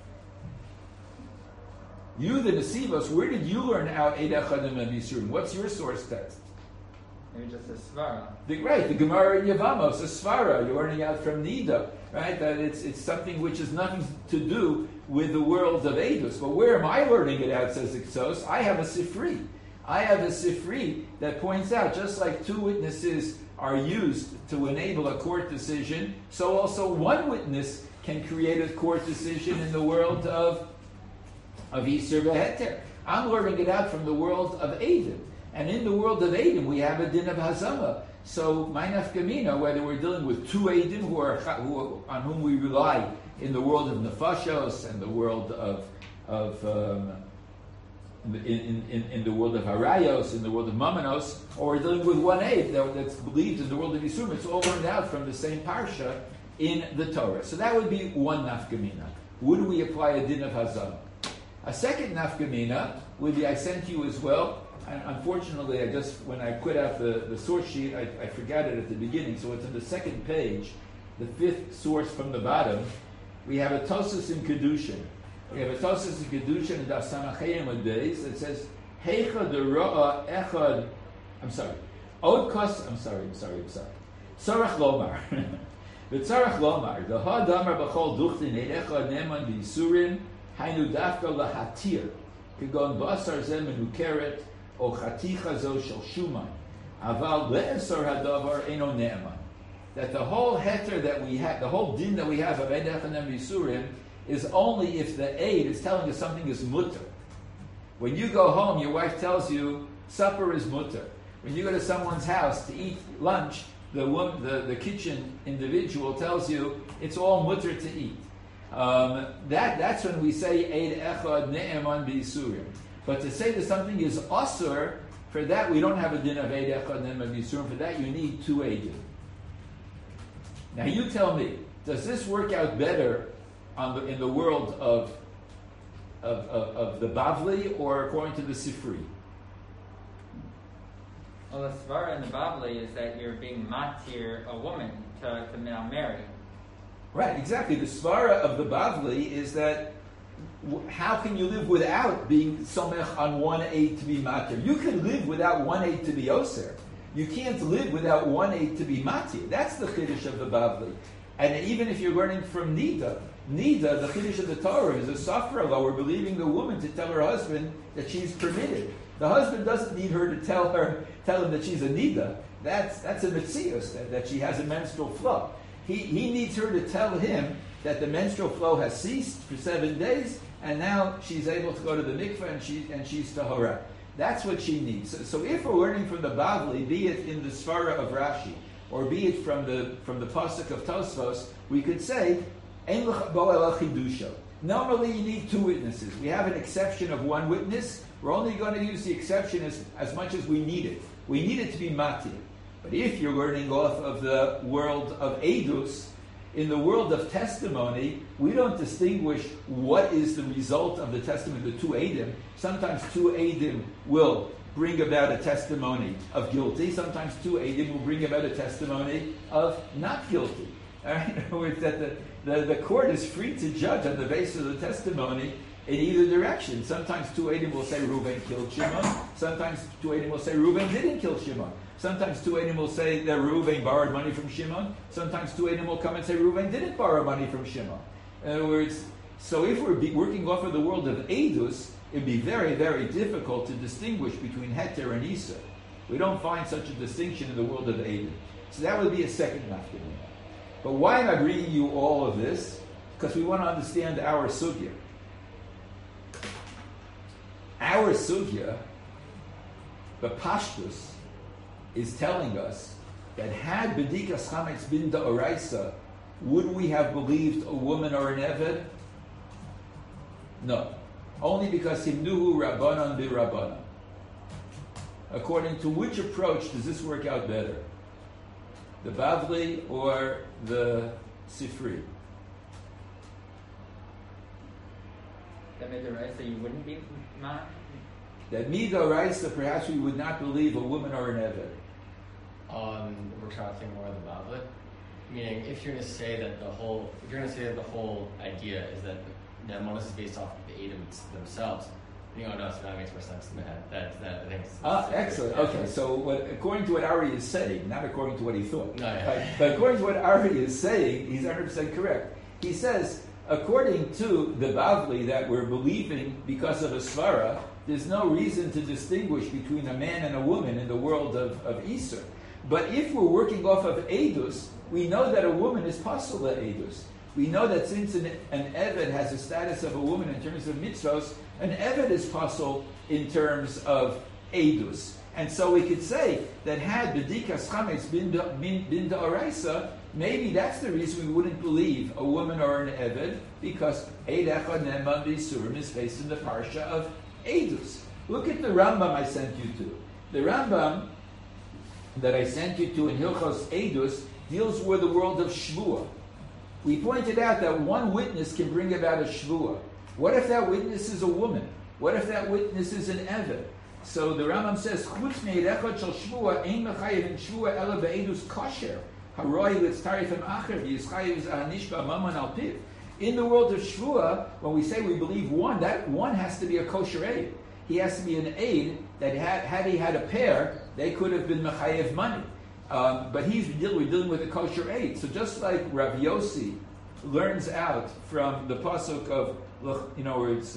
You, the Nesivos, where did you learn out Erecha Neman B'Yisurim? What's your source text? Maybe just a svara. The Gemara in Yevamos, a svara. You're learning out from Nida, right? That it's something which has nothing to do with the world of Edus. But where am I learning it out, says the Ktsos? I have a Sifri. I have a Sifri that points out, just like two witnesses are used to enable a court decision, so also one witness can create a court decision in the world of Yisur V'Heter. I'm learning it out from the world of Edom. And in the world of Edom, we have a din of Hazama. So, my nafkamina, whether we're dealing with two Edom on whom we rely in the world of Nefashos and the world in the world of Harayos, in the world of Mamanos, or we're dealing with one Eid that's believed in the world of Yisur, it's all learned out from the same parsha in the Torah. So that would be one nafkamina. Would we apply a din of Hazama? A second nafkamina would be, I sent you as well. And unfortunately, when I put out the source sheet, I forgot it at the beginning, so it's on the second page, the fifth source from the bottom. We have a Tosas in Kedushin. We have a Tosas in Kedushin in Daf Samachayim days that says, Heicha dero'a echad, Od kos, Tzarech lomar. V'tzarech lomar, the ha'damar b'chol duchtin echad neman b'yisurim, hainu dafka lahatir, kegon basar zeh menukeret, o chaticha zo shel shuman, aval le'esor hadavar eno ne'eman. That the whole heter that we have, the whole din that we have of Eid Echad Ne'eman B'Yisurim is only if the aid is telling us something is mutter. When you go home, your wife tells you supper is mutter. When you go to someone's house to eat lunch, the kitchen individual tells you it's all mutter to eat. That's when we say Eid Echad Ne'eman B'Yisurim. But to say that something is asur, for that we don't have a din of Eid Echad Ne'eman B'Yisurim. For that you need two eidim. Now you tell me, does this work out better in the world of the Bavli or according to the Sifri? Well, the svara in the Bavli is that you're being matir a woman to now marry. Right, exactly. The svara of the Bavli is that how can you live without being somech on one aid to be matir? You can live without one aid to be oser. You can't live without one aid to be matir. That's the chiddush of the Bavli. And even if you're learning from Nida, the chiddush of the Torah is a safra law. We're believing the woman to tell her husband that she's permitted. The husband doesn't need her to tell him that she's a Nida. That's a mitzius, that she has a menstrual flow. He needs her to tell him that the menstrual flow has ceased for 7 days, and now she's able to go to the mikveh and she's tahora. That's what she needs. So if we're learning from the Bavli, be it in the Svara of Rashi, or be it from the pasuk of Tosfos, we could say, Ein l'cha bo ela chidusha. Normally you need two witnesses. We have an exception of one witness. We're only going to use the exception as much as we need it. We need it to be matir. But if you're learning off of the world of Edus, in the world of testimony, we don't distinguish what is the result of the testimony of the two Eidim. Sometimes two Eidim will bring about a testimony of guilty. Sometimes two Eidim will bring about a testimony of not guilty. All right? In other words, that the court is free to judge on the basis of the testimony in either direction. Sometimes two Eidim will say Reuven killed Shimon. Sometimes two Eidim will say Reuven didn't kill Shimon. Sometimes two Eidim will say that Reuven borrowed money from Shimon. Sometimes two Eidim will come and say Reuven didn't borrow money from Shimon. In other words, so if we're working off of the world of Edus, it'd be very, very difficult to distinguish between Heter and Isa. We don't find such a distinction in the world of Edus. So that would be a second nafkamina. But why am I bringing you all of this? Because we want to understand our sugya. Our sugya, the Pashtus, is telling us that had Bedikas Chametz been D'oraisa, would we have believed a woman or an Eved? No. Only because Himnuhu Rabbanan bi Rabbanan. According to which approach does this work out better? The Bavli or the Sifri? That made the right, so you wouldn't be ma? That Midoraisa, perhaps we would not believe a woman or an Eved. We're trying to think more of the Bavli. Meaning, if you're going to say that the whole idea is that Nemanis is based off of the Adams themselves, no, so that makes more sense in my head. That I think. Excellent. Okay, so according to what Ari is saying, not according to what he thought, No, yeah. but according to what Ari is saying, he's 100% correct. He says, according to the Bavli that we're believing because of a svara, there's no reason to distinguish between a man and a woman in the world of Isur. But if we're working off of Edus, we know that a woman is pasula Edus. We know that since an Eved has a status of a woman in terms of mitzvos, an Eved is pasul in terms of Edus. And so we could say that had B'dikas Chametz been da'oraisa, maybe that's the reason we wouldn't believe a woman or an Eved, because Eid Echad Ne'eman B'Yisurim is based in the parsha of Edus. Look at the Rambam I sent you to. The Rambam that I sent you to in Hilchos Edus deals with the world of Shvuah. We pointed out that one witness can bring about a Shvuah. What if that witness is a woman? What if that witness is an Eved? So the Rambam says, Chutz me'erechot shel Shvuah, ein mechayev in Shvuah ela be'edus kosher. Haroi litztarifim acher, v'yischayev z'anish ba'maman al piv. In the world of Shvuah, when we say we believe one, that one has to be a kosher aid. He has to be an aid that had he had a pair, they could have been mechayev money. But we're dealing with a kosher aid. So just like Rav Yossi learns out from the pasuk of, where it's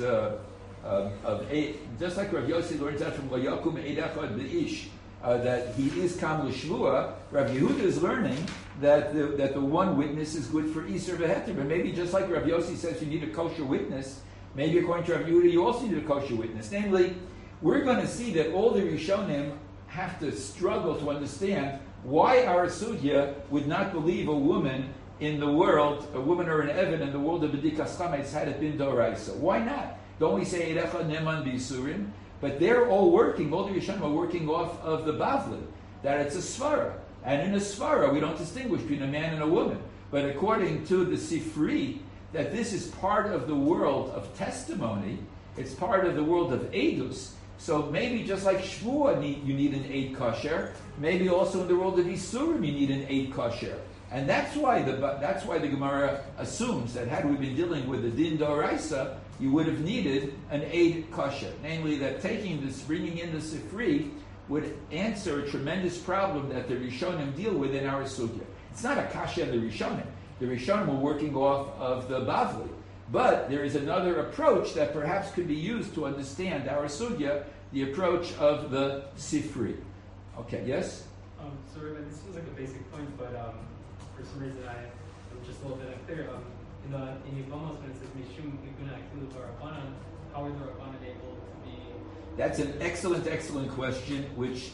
just like Rav Yossi learns out from Layakum Eid Echad B'ish that he is kam l'shvua, Rav Yehuda is learning that the one witness is good for Isur v'heter. But maybe just like Rav Yossi says you need a kosher witness, maybe according to Rav Yehuda you also need a kosher witness. Namely, we're going to see that all the Rishonim have to struggle to understand why our Sugya would not believe a woman in the world, a woman or an Eved in the world of B'dikas Chametz had it been Doraisa. Why not? Don't we say Eid Echad Ne'eman B'Yisurim? But they're all the Rishonim are working off of the Bavli, that it's a Svara. And in a Svara, we don't distinguish between a man and a woman. But according to the Sifri, that this is part of the world of testimony, it's part of the world of Edus. So maybe just like Shvuah you need an Eid Kosher, maybe also in the world of Isurim you need an Eid Kosher. And that's why the Gemara assumes that had we been dealing with the Din Doraisa, you would have needed an Eid Kosher. Namely, that bringing in the Sifri would answer a tremendous problem that the Rishonim deal with in our Sugya. It's not a Kasha in the Rishonim. The Rishonim were working off of the Bavli. But there is another approach that perhaps could be used to understand our Sugya, the approach of the Sifri. Okay, yes? So Ruben, this seems like a basic point, but for some reason I'm just a little bit unclear. In Yevamos, when it says Mishum Iguna Akilu Barabanan, how are the Rabbanan able to be? That's an excellent question, which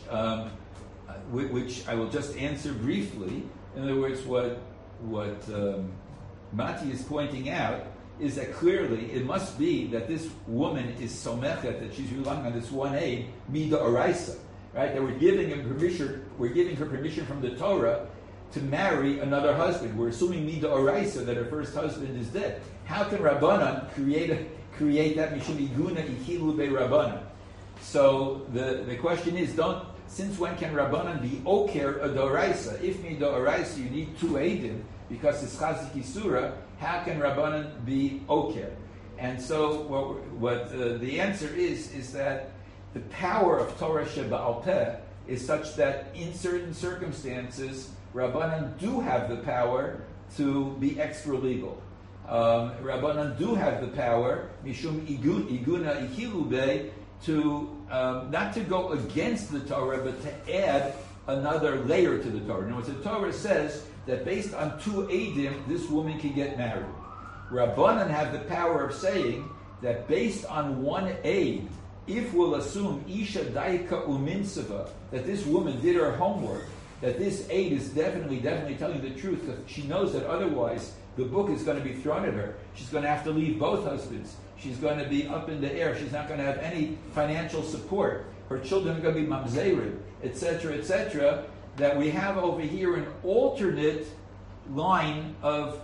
I will just answer briefly. In other words, what Mati is pointing out is that clearly it must be that this woman is somechet, that she's relying on this one aid, mida oraisa, right? That we're giving her permission from the Torah to marry another husband. We're assuming mida oraisa, that her first husband is dead. How can Rabbanan create that mishum iguna ichilu be Rabbanan? So the question is, since when can Rabbanan be oker a doraisa? If mida oraisa you need two aidim because it's chazik isura, how can Rabbanan be oker? And so what the answer is that the power of Torah Sheba'al Peh is such that in certain circumstances Rabbanan do have the power to be extra legal. Rabbanan do have the power, mishum iguna ichilu be, to not to go against the Torah, but to add another layer to the Torah. Now, the Torah says that based on two Eidim, this woman can get married. Rabbanan have the power of saying that based on one Eid, if we'll assume Isha Daika Uminsava, that this woman did her homework, that this aid is definitely telling the truth, because she knows that otherwise the book is going to be thrown at her. She's going to have to leave both husbands. She's going to be up in the air. She's not going to have any financial support. Her children are going to be mamzerim, etc., that we have over here an alternate line of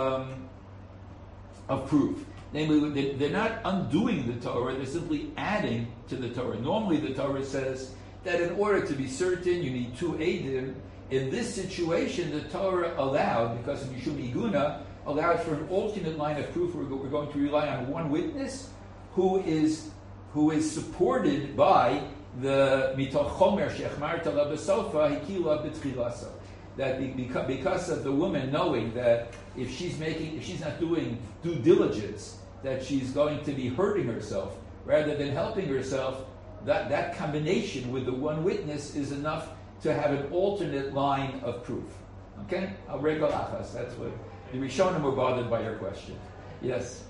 proof. Namely, they're not undoing the Torah, they're simply adding to the Torah. Normally the Torah says that in order to be certain, you need two Eidim. In this situation, the Torah allowed, because of Mishum Iguna, allowed for an alternate line of proof. We're going to rely on one witness who is supported by the Mitoch Chomer Shechmar Tala B'Sofa Hikila B'Tchilasa. That because of the woman knowing that if she's not doing due diligence, that she's going to be hurting herself rather than helping herself, that combination with the one witness is enough to have an alternate line of proof. Okay? That's what the Rishonim were bothered by your question. Yes?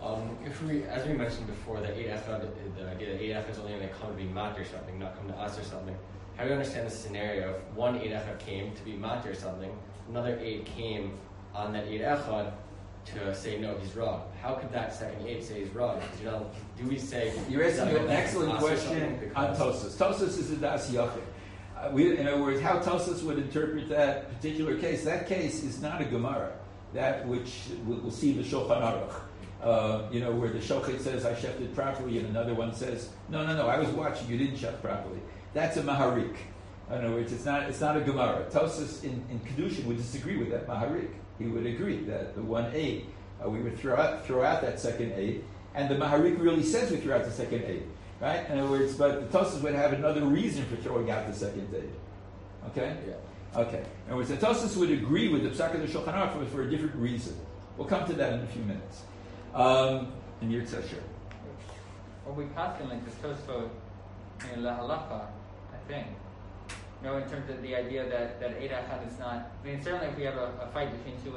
As we mentioned before, the idea that 8F is only going to come to be mat or something, not come to us or something. How do you understand the scenario if one 8F came to be mat or something, another 8 came on that 8 echad to say no, he's wrong? How could that second 8 say he's wrong? Because, do we say you're asking an excellent question on Tosas? Tosas is a das yachid. In other words, how Tosas would interpret that particular case, that case is not a Gemara, that which we'll see the Shulchan Aruch, where the Shochet says, I shefted properly, and another one says, no, I was watching, you didn't shef properly. That's a Maharik. In other words, it's not a Gemara. Tosas in Kedushin would disagree with that Maharik. He would agree that the one aid, we would throw out that second aid, and the Maharik really says we throw out the second aid. Right? In other words, but the Tosas would have another reason for throwing out the second aid. Okay? Yeah. Okay. In other words, the Tosas would agree with the Psak of the Shulchan Aruch for a different reason. We'll come to that in a few minutes. In your session. Well, we pass him like this Tosfot in La Halacha, I think. In terms of the idea that 8 echad is not. Certainly if we have a fight between two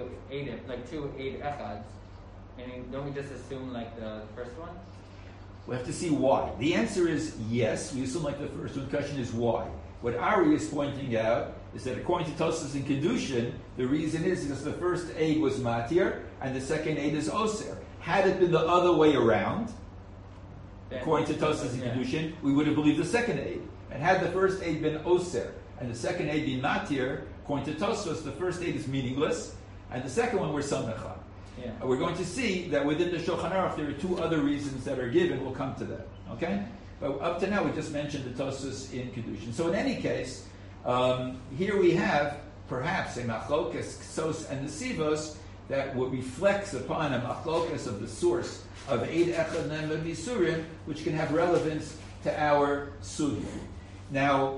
8 echads, don't we just assume like the first one? We have to see why. The answer is yes. We assume like the first one. The question is why. What Ari is pointing out is that according to Tosas in Kedushin, the reason is because the first aid was matir and the second aid is oser. Had it been the other way around, according to Tosas in Kedushin, we would have believed the second aid. And had the first aid been oser and the second aid been matir, according to Tosas, the first aid is meaningless, and the second one we're samecha. Yeah. We're going to see that within the Shulchan Aruch there are two other reasons that are given. We'll come to that. Okay? But up to now we just mentioned the Tosas in Kedushin. So in any case, here we have perhaps a machlokas, ksos, and the sivos that reflects upon a machlokas of the source of Eid Echad Ne'eman B'Yisurim, which can have relevance to our sugya. Now,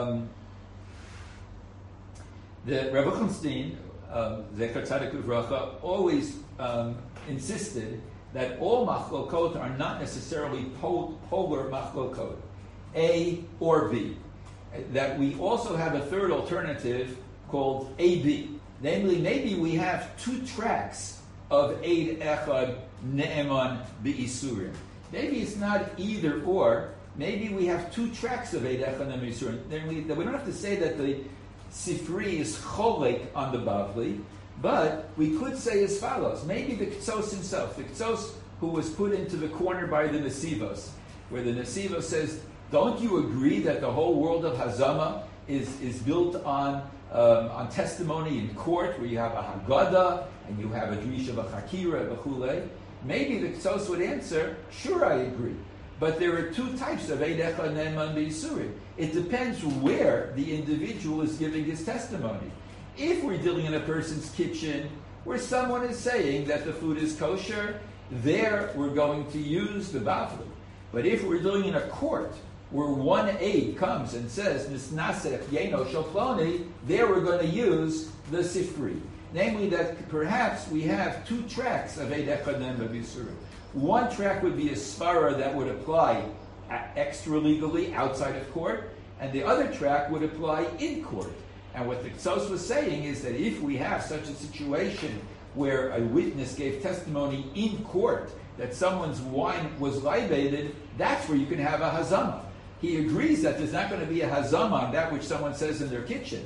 the Rav Uchenstein, Zecher Tzadik Uvracha, always insisted that all machlokot are not necessarily polar machlokot, A or B. That we also have a third alternative called AB. Namely, maybe we have two tracks of Eid Echad Ne'eman B'Yisurim. Maybe it's not either or. Maybe we have two tracks of Eid Echad Ne'eman B'Yisurim. We don't have to say that the Sifri is cholek on the Bavli, but we could say as follows. Maybe the Ktsos himself, the Ktsos who was put into the corner by the Nesivos, where the Nesivos says, don't you agree that the whole world of Hazama is built on testimony in court, where you have a Haggadah, and you have a Drisha V'Chakira, V'chulei? Maybe the Ktsos would answer, sure, I agree. But there are two types of Eid Echad Ne'eman B'Yisurim. It depends where the individual is giving his testimony. If we're dealing in a person's kitchen where someone is saying that the food is kosher, there we're going to use the bavli. But if we're dealing in a court where one aide comes and says, Nisnasech Yeno Shofloni, there we're going to use the Sifri. Namely that perhaps we have two tracks of Eid Echad Ne'eman B'Yisurim. One track would be a svara that would apply extra legally outside of court, and the other track would apply in court. And what the Ktsos was saying is that if we have such a situation where a witness gave testimony in court that someone's wine was libated, that's where you can have a hazama. He agrees that there's not going to be a hazama on that which someone says in their kitchen.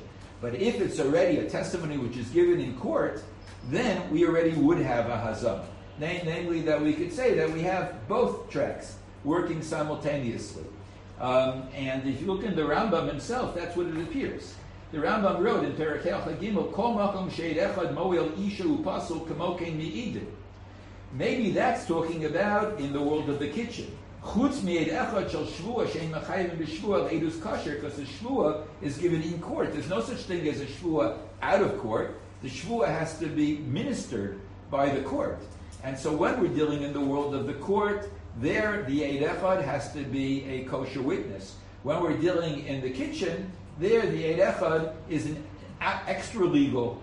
But if it's already a testimony which is given in court, then we already would have a hazam. Namely, that we could say that we have both tracks working simultaneously. And if you look in the Rambam himself, that's what it appears. The Rambam wrote in Perek Gimel, Kol makom she'ed echad moel isha upasul kamo kein mi'idin. Maybe that's talking about in the world of the kitchen. Chutz mi'ed echad shel shvua she'en machayim b'shvua l'edus kasher, because the shvua is given in court. There's no such thing as a shvua out of court. The shvua has to be ministered by the court. And so when we're dealing in the world of the court, there the Eid Echad has to be a kosher witness. When we're dealing in the kitchen, there the Eid Echad is an extra legal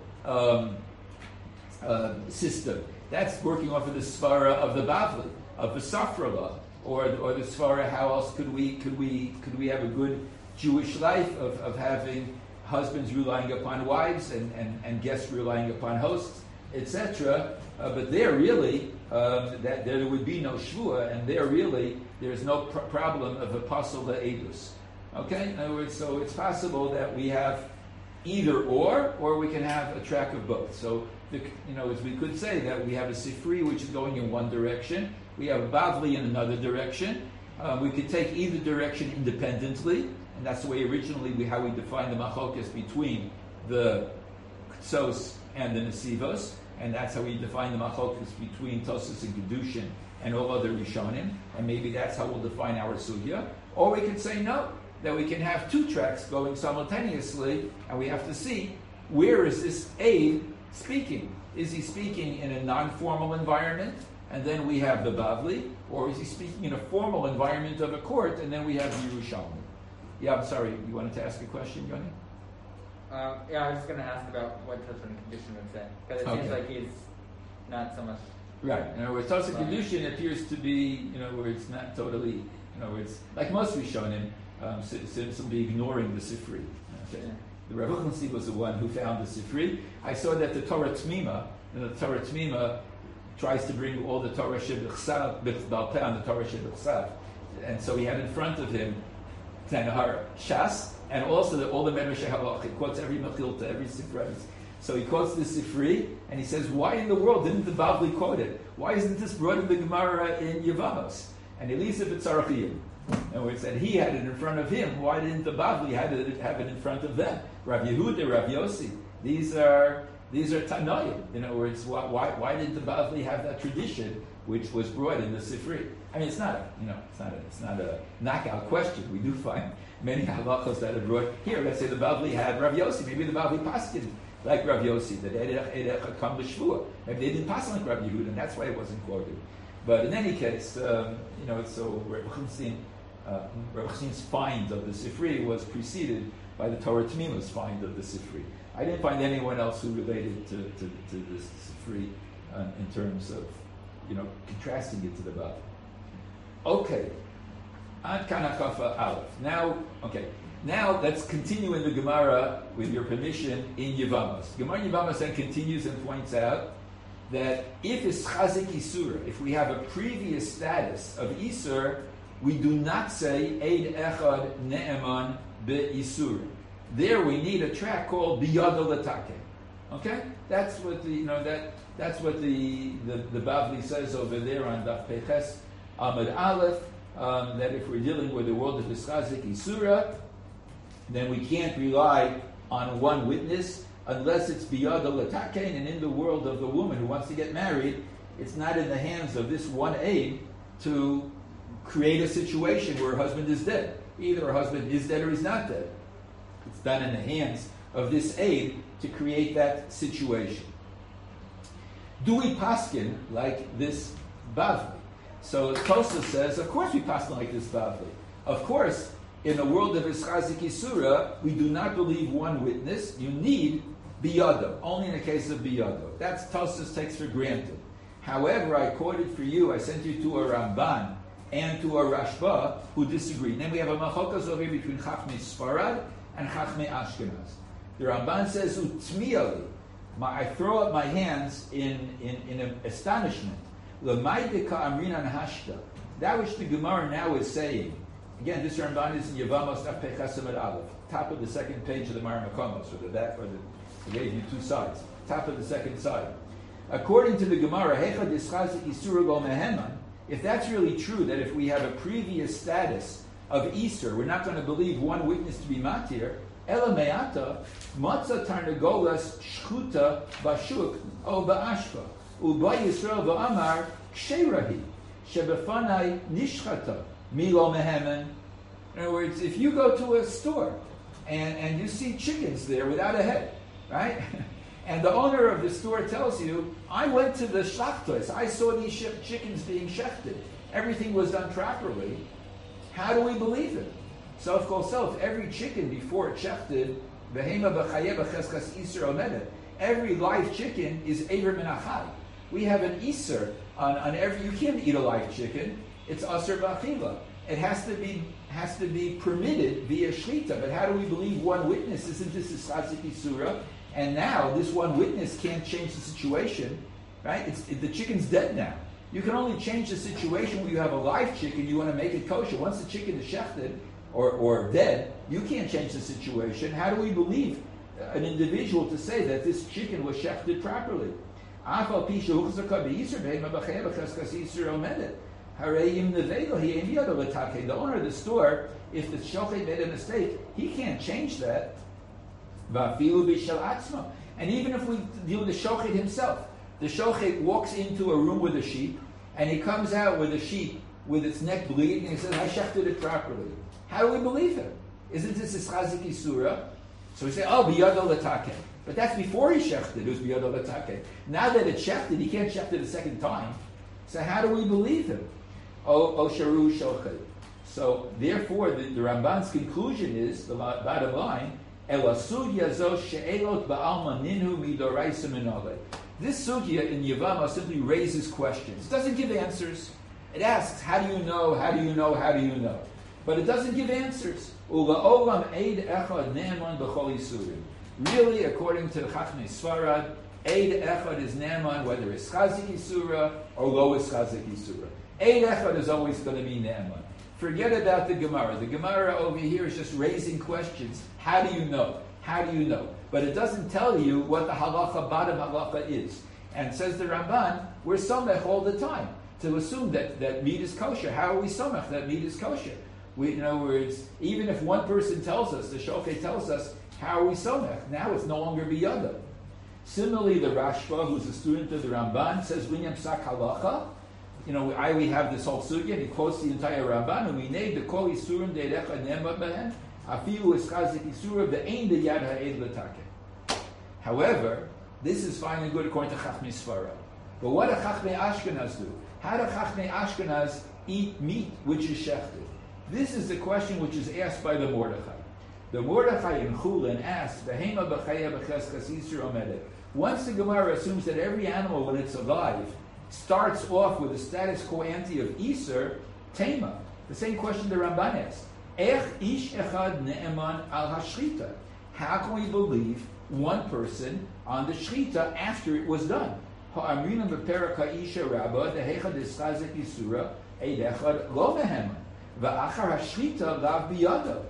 system. That's working off of the svara of the Bavli, of the Safra law, or the svara. How else could we have a good Jewish life of having husbands relying upon wives and guests relying upon hosts, etc. But there really, there would be no shvua, and there's no problem of a pasul le'edus. Okay? In other words, so it's possible that we have either or we can have a track of both. So, as we could say that we have a sifri which is going in one direction, we have a bavli in another direction. We could take either direction independently, and that's the way originally how we define the machokas between the ktsos and the nesivos. And that's how we define the machokas between Tosas and Kedushin and all other Rishonim. And maybe that's how we'll define our sugya. Or we could say no, that we can have two tracks going simultaneously, and we have to see where is this aid speaking. Is he speaking in a non-formal environment, and then we have the Bavli, or is he speaking in a formal environment of a court, and then we have the Yerushalmi? Yeah, I'm sorry, you wanted to ask a question, Yoni? Yeah, I was just going to ask about what Tosfos and Kedushin would say, because it seems like he's not so much. Right. In other words, Tosfos and Kedushin appears to be, where it's not totally, where it's like most Rishonim, seems to be ignoring the Sifri. Okay. Yeah. The Rav Uchenstein was the one who found the Sifri. I saw that the Torah Tmima, tries to bring all the Torah Shebechsav, B'Bal Peh on the Torah Shebechsav, and so he had in front of him Tanahar Shas, and also all the Medrash Halach. He quotes every Mechilta, every Sifra. So he quotes the Sifri, and he says, why in the world didn't the Bavli quote it? Why isn't this brought in the Gemara in Yevamos? And Elisa B'Tzarachiyim. And we said he had it in front of him. Why didn't the Bavli have it in front of them? Rav Yehuda, Rav Yossi. These are Tanoim. In other words, why didn't the Bavli have that tradition which was brought in the Sifri? I mean, it's not a knockout question. We do find many halachos that are brought here. Let's say the Bavli had Rav Yossi. Maybe the Bavli paskin like Rav Yossi, that Eidech come b'shvua. Maybe they didn't pass like Rav Yehuda, and that's why it wasn't quoted. But in any case, it's so Rav Uchenstein's find of the Sifri was preceded by the Torah Tmima's find of the Sifri. I didn't find anyone else who related to this Sifri in terms of contrasting it to the Bavli. Okay, Ad Kanakafa Aleph. Now let's continue in the Gemara with your permission in Yevamos. Gemara Yevamos then continues and points out that if it's Chazik Isur, if we have a previous status of Isur, we do not say Eid Echad Ne'eman Be'isur. There we need a track called Biyada Latake. Okay, that's what the Bavli says over there on Daf Peches Amud Aleph. That if we're dealing with the world of Chazik Isura, then we can't rely on one witness unless it's Biyada Latakein, and in the world of the woman who wants to get married, it's not in the hands of this one aid to create a situation where her husband is dead. Either her husband is dead or he's not dead. It's done in the hands of this aid to create that situation. Do we paskin like this Bavli? So Tosfos says, of course we paskin like this Bavli. Of course, in the world of Ischazik Isura, we do not believe one witness. You need Biyado, only in the case of Biyado. That's Tosfos takes for granted. However, I quoted for you, I sent you to a Ramban and to a Rashba who disagree. Then we have a machokas over here between Chachmei Sfarad and Chachmei Ashkenaz. The Ramban says, Utmiyali, I throw up my hands in astonishment. L'maydeka amrinan hashta. That which the Gemara now is saying, Again, this Ramban is in Yevamos Daf Pei Chesed Aleph, top of the second page of the Mar Makomos, or the back, or I gave you two sides, top of the second side. According to the Gemara, Hecha Dischazik Isura Go Meheman, if that's really true, that if we have a previous status of Easter, we're not going to believe one witness to be matir, Ela Me'ata, Matzah Tarnagolas Shchuta Bashuk O Ba'ashva, Uba Yisrael Va'amar Ksheirahi, Shebefanai Nishchata, Milo Mehemen. In other words, if you go to a store and you see chickens there without a head, right? And the owner of the store tells you, I went to the shlachtos, I saw these chickens being shechted. Everything was done properly. How do we believe it? So of course, every chicken before it's shechted, every live chicken is Eiver Min Achai. We have an Iser on every, you can't eat a live chicken, it's Aser B'Achila. It has to be permitted via Shlita, but how do we believe one witness? Isn't this a Chazik Isura? And now this one witness can't change the situation, right? The chicken's dead now. You can only change the situation when you have a live chicken, you want to make it kosher. Once the chicken is shechted or dead, you can't change the situation. How do we believe an individual to say that this chicken was shechted properly? The owner of the store, if the shochet made a mistake, he can't change that. And even if we deal with the shochet himself, the shochet walks into a room with a sheep, and he comes out with a sheep with its neck bleeding, and he says, I shechted it properly. How do we believe him? Isn't this a chazik isura? So we say, oh, biyado l'takeh. But that's before he shechted, it was biyado l'takeh. Now that it's shechted, he can't shecht it a second time. So how do we believe him? Oh, sharu shochet. So therefore, the Ramban's conclusion is, the bottom line, this sugya in Yevama simply raises questions. It doesn't give answers. It asks, how do you know, how do you know, how do you know? But it doesn't give answers. Really, according to Chachmei Sfarad, Eid Echad is Ne'eman, whether it's Chazik Yisura or Lo is Chazik Yisura. Eid Echad is always going to be Ne'eman. Forget about the Gemara. The Gemara over here is just raising questions. How do you know? How do you know? But it doesn't tell you what the halacha, bottom halacha is. And says the Ramban, we're somech all the time to assume that meat is kosher. How are we somech that meat is kosher? In other words, even if one person tells us, the shofet tells us, how are we somech? Now it's no longer biyada. Similarly, the Rashba, who's a student of the Ramban, says, Winyam sak halacha. We have this whole sugya, and he quotes the entire Ramban, and we named the kol yisurim de'erecha nemad behen, afilu es chazik yisura be'ein b'yad ha'ed l'takeh. However, this is fine and good according to Chachmei Sfarad. But what do Chachmei Ashkenaz do? How do Chachmei Ashkenaz eat meat which is shechted? This is the question which is asked by the Mordechai. The Mordechai in Chulin asks, Behema b'chaya b'cheskas yisur omedet. Once the Gemara assumes that every animal, when it's alive, starts off with the status quo ante of Iser, Tema. The same question the Ramban asks. Ech ish echad ne'eman al hashchita. How can we believe one person on the shchita after it was done? Ha'amrinam b'perak ha'isha rabba dehecha dischazik yisura eid echad lo meheman va'achar hashchita lav biyado.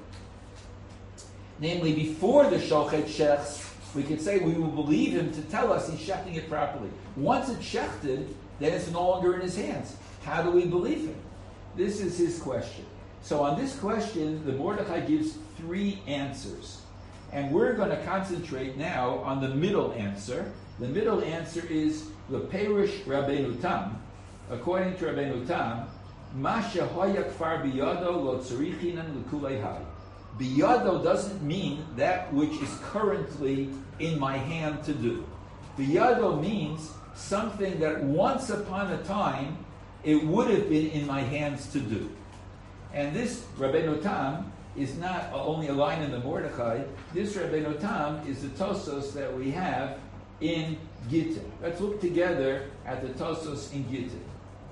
Namely, before the shochet shechs, we could say we will believe him to tell us he's shechting it properly. Once it's shechted, then it's no longer in his hands. How do we believe him? This is his question. So on this question, the Mordechai gives 3 answers. And we're going to concentrate now on the middle answer. The middle answer is Leperush Rabbeinu Tam. According to Rabbeinu Tam, Ma shehoya kfar biyado lo tzarichinan l'kulei hai. Biyado doesn't mean that which is currently in my hand to do. Biyado means something that once upon a time it would have been in my hands to do. And this Rabbeinu Tam is not only a line in the Mordechai. This Rabbeinu Tam is the Tosos that we have in Gittin. Let's look together at the Tosos in Gittin.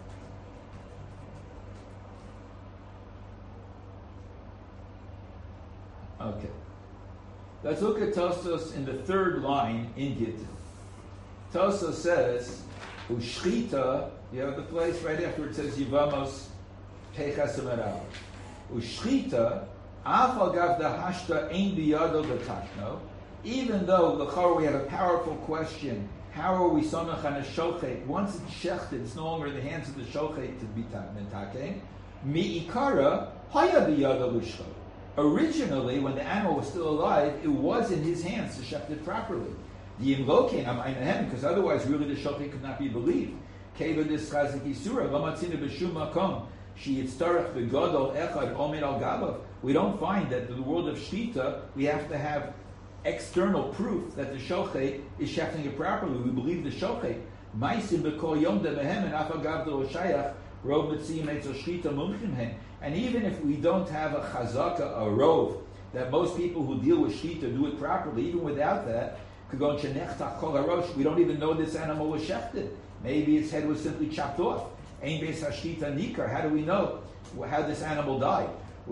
Okay. Let's look at Tosos in the 3rd line in Gittin. Tosos says, Ushchita, you have the place right after it says Yivamos Peichas Amarav. Ushchita, afal gav dahashta ein biyado letakno. Even though l'chor we have a powerful question, how are we samach on a shochet? Once it's shechted, it's no longer in the hands of the shochet to be mitaken. Mi'ikara haya biyado l'shchot. Originally, when the animal was still alive, it was in his hands to shecht it properly. Because otherwise, really, the shochet could not be believed. Keva dischazik isura lamatzina b'shum makom sheyitztarach begadol echad omer al gabav. We don't find that in the world of shchita we have to have external proof that the shochet is shechting it properly. We believe the shochet. Ma'asim b'kol yom debehem and afagav deloshayach rov mitziyim etzel shchita mumchim. And even if we don't have a chazaka, a rov, that most people who deal with shchita do it properly, even without that, we don't even know this animal was shechted. Maybe its head was simply chopped off. Ein beis hashchita nikar. How do we know how this animal died?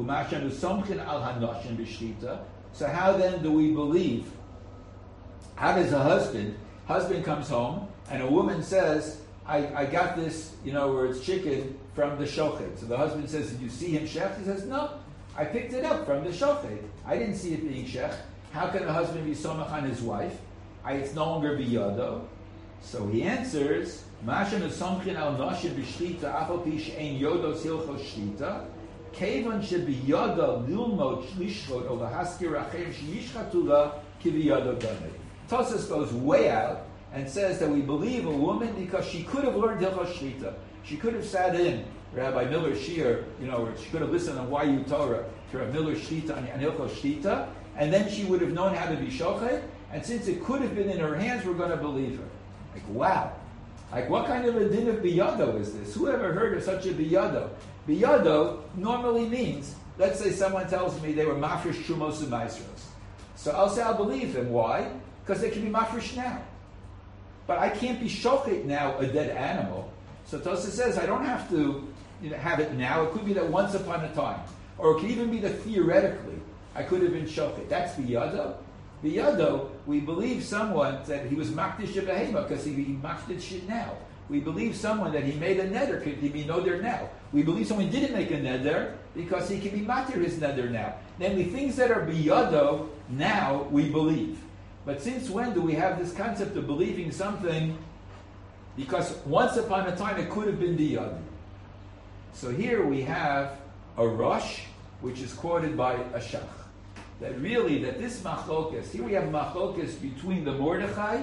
So how then do we believe? How does a husband comes home and a woman says, I got this, where it's chicken from the shochet. So the husband says, did you see him shech? He says, no, I picked it up from the shochet. I didn't see it being shech. How can a husband be somach on his wife? It's no longer biyado. So he answers, Mashem esomchin al nashim b'shlita afal pi she'ein yodos hilchos shlita kevan shebiyada lilmod shlishchot o lahaskir achem sheyishchatula kiviyado damei. Tosas goes way out and says that we believe a woman because she could have learned hilchos shlita. She could have sat in Rabbi Miller's shiur, she could have listened on YU Torah to Rabbi Miller's shlita and hilchos shlita, and then she would have known how to be shochet. And since it could have been in her hands, we're going to believe her. Wow. What kind of a din of biyado is this? Who ever heard of such a biyado? Biyado normally means, let's say someone tells me they were mafresh shumos and maisros. So I'll say I'll believe them. Why? Because they can be mafresh now. But I can't be shochet now, a dead animal. So Tosa says I don't have to have it now. It could be that once upon a time. Or it could even be that theoretically I could have been shochet. That's biyado. Biyado, we believe someone that he was makdish a behema because he makdish it now. We believe someone that he made a neder, could he be noder now. We believe someone didn't make a neder because he can be matir his neder now. Namely, things that are biyado now we believe. But since when do we have this concept of believing something? Because once upon a time it could have been biyado. So here we have a rush, which is quoted by a shach. That this machlokas, here we have machlokas between the Mordechai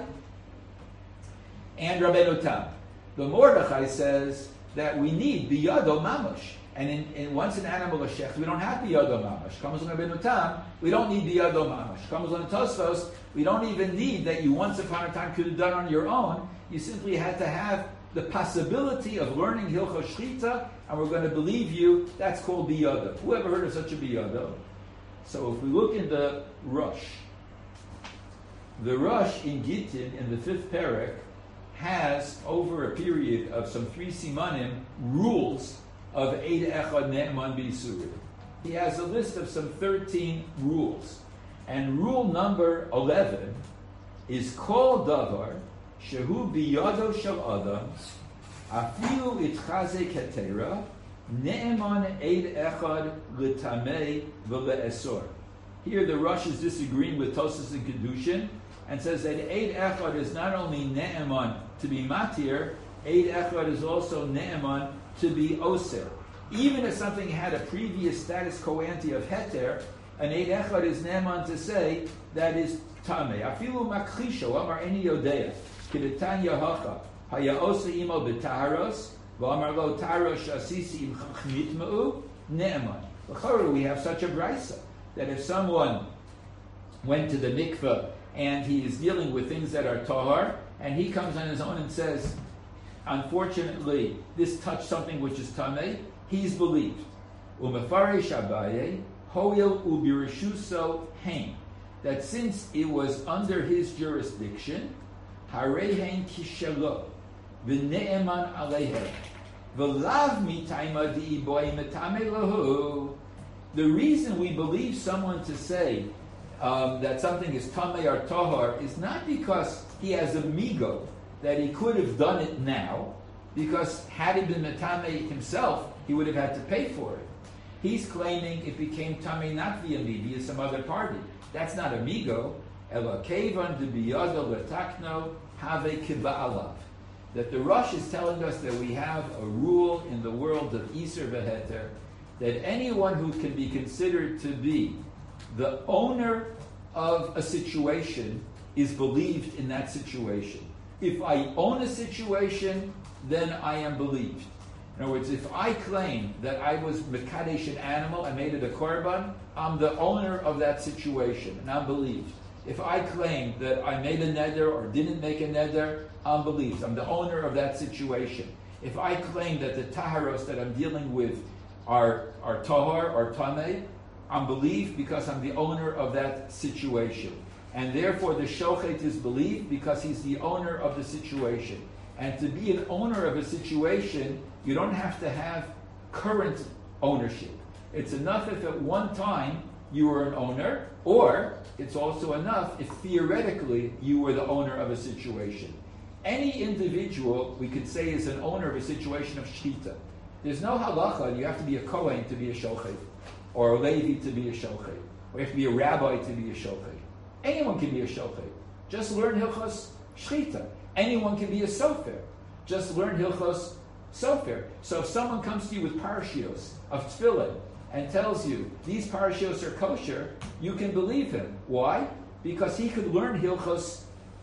and Rabbeinu Tam. The Mordechai says that we need biyado mamash. And once an animal is shech, we don't have biyado mamash. Comes on Rabbeinu Tam, we don't need biyado mamash. Comes on Tosfos, we don't even need that you once upon a time could have done on your own. You simply had to have the possibility of learning Hilchos Shchita, and we're going to believe you. That's called biyado. Who ever heard of such a biyado? So if we look in the Rush in Gittin, in the 5th parak, has, over a period of some 3 simanim, rules of Eid Echad Ne'eman B'Yisurim. He has a list of some 13 rules. And rule number 11 is Kol Davar Shehu Biyado Shel Adam Afilu Itchazek Hetera Ne'eman Eid Echad L'Tamei V'Le'esor. Here the Rush is disagreeing with Tosas and Kedushin and says that Eid Echad is not only Ne'eman to be Matir, Eid Echad is also Ne'eman to be Oser. Even if something had a previous status quo ante of Heter, an Eid Echad is Ne'eman to say that is Tamei. Afilu Makrisho Amar Eni Yodea Kedetanya Hacha Haya Osa Imo B'Taharos we have such a brisa that if someone went to the mikveh and he is dealing with things that are tahar, and he comes on his own and says, unfortunately, this touched something which is tamei, he's believed. That since it was under his jurisdiction, harehein kishelo. V'ne'eman aleihem. V'lav mitayma di'iboy metame lahu. The reason we believe someone to say that something is tamei or tahar is not because he has a migo that he could have done it now, because had he been metame himself, he would have had to pay for it. He's claiming it became Tamei not via me, via some other party. That's not amigo. Ela kevan de biyado letakno have kiba'alav. That the Rosh is telling us that we have a rule in the world of Iser v'Heter, that anyone who can be considered to be the owner of a situation is believed in that situation. If I own a situation, then I am believed. In other words, if I claim that I was mekadesh an animal, I made it a korban, I'm the owner of that situation, and I'm believed. If I claim that I made a neder or didn't make a neder, I'm believed. I'm the owner of that situation. If I claim that the taharos that I'm dealing with are tahar or tameh, I'm believed because I'm the owner of that situation. And therefore the shochet is believed because he's the owner of the situation. And to be an owner of a situation, you don't have to have current ownership. It's enough if at one time you were an owner, or it's also enough if theoretically you were the owner of a situation. Any individual, we could say, is an owner of a situation of shchita. There's no halacha, you have to be a kohen to be a shochet, or a levi to be a shochet, or you have to be a rabbi to be a shochet. Anyone can be a shochet. Just learn hilchos shchita. Anyone can be a sofer. Just learn hilchos sofer. So if someone comes to you with parashios of tefillin and tells you these parashios are kosher, you can believe him. Why? Because he could learn hilchos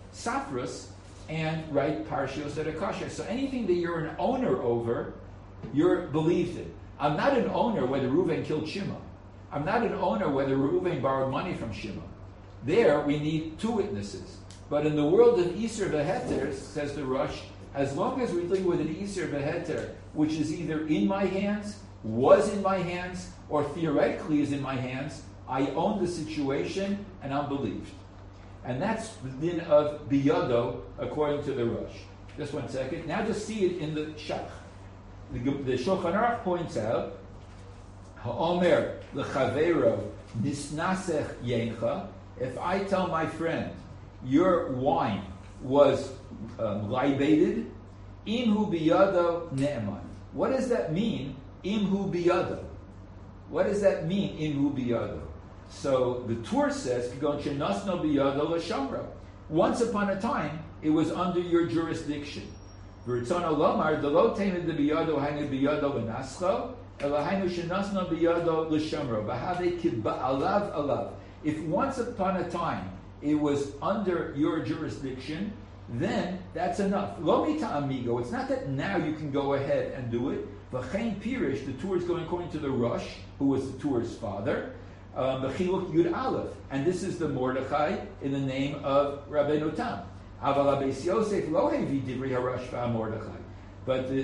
safras and write parashios that are kosher. So anything that you're an owner over, you're believed in. I'm not an owner whether Reuven killed Shimon. I'm not an owner whether Reuven borrowed money from Shimon. There we need two witnesses. But in the world of Iser v'Heter, says the Rosh, as long as we're dealing with an Iser v'Heter, which is either in my hands, was in my hands, or theoretically is in my hands, I own the situation and I'm believed. And that's the din of biyado, according to the Rosh. Just 1 second. Now just see it in the Shach. The Shulchan Aruch points out, Ha'omer l'chavero nisnasech yencha, if I tell my friend, your wine was libated, imhu biyado ne'eman. What does that mean, imhu biyado? What does that mean, imhu biyado? So the Tur says, once upon a time, it was under your jurisdiction. If once upon a time it was under your jurisdiction, then that's enough. Lo mita amigo. It's not that now you can go ahead and do it. V'chein pirish, the Tur is going according to the Rosh, who was the Tur's father. B'chiluk Yud Aleph, and this is the Mordechai in the name of Rabbeinu Tam. Aval Beis Yosef lo hevi divrei harash v'Mordechai, but the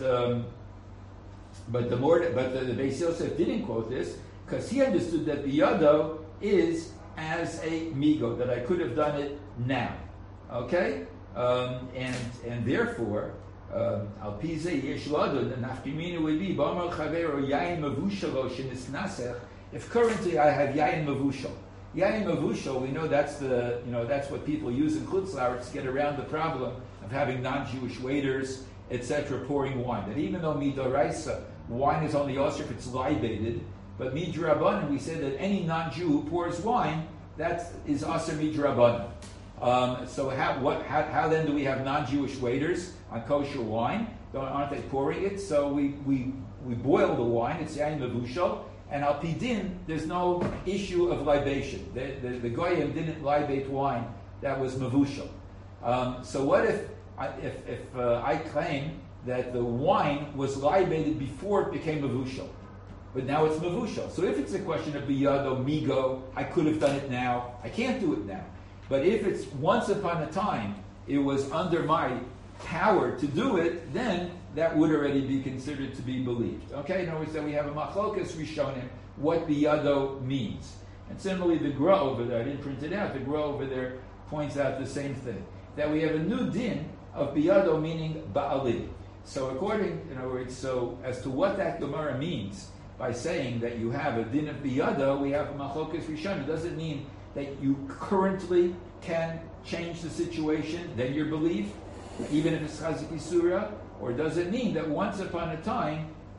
Beis Yosef didn't quote this because he understood that biyado is as a migo, that I could have done it now. Okay, and therefore al pi zeh yesh lado the nafkamina would be b'amar chavero yayin mavushalo shenisnasech. If currently I have yayin mavushal, we know that's that's what people use in Chutz La'aretz to get around the problem of having non-Jewish waiters, etc., pouring wine. That even though midoraisa, wine is only osir if it's libated, but midrabanan, we say that any non-Jew who pours wine, that is osir midrabanan. So how then do we have non-Jewish waiters on kosher wine? Aren't they pouring it? So we boil the wine. It's yayin mavushal. And al pidin, there's no issue of libation. The goyim didn't libate wine that was mavushal. So what if I claim that the wine was libated before it became mavushal, but now it's mavushal? So if it's a question of biyado, migo, I could have done it now. I can't do it now. But if it's once upon a time, it was under my power to do it, then that would already be considered to be believed. Okay, in other words, that we have a machlokas rishonim, what biyado means. And similarly, the Gra over there, I didn't print it out, the Gra over there points out the same thing. That we have a new din of biyado meaning ba'ali. So according, in other words, so as to what that Gemara means by saying that you have a din of biyado, we have a machlokas rishonim. It doesn't mean that you currently can change the situation, then you're believed, even if it's chazik isura. Or does it mean that once upon a time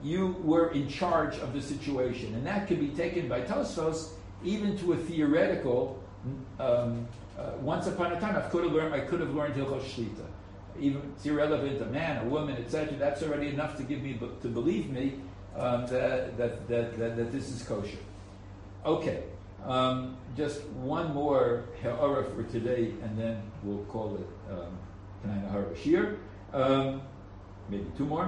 you were in charge of the situation. And that could be taken by Tosfos even to a theoretical, once upon a time I could have learned Hilchos Shlita. Even it's irrelevant, a man, a woman, etc. That's already enough to give me to believe me that this is kosher. Okay, just one more ha'ara for today, and then we'll call it Tanai Nahar Shir. Maybe two more.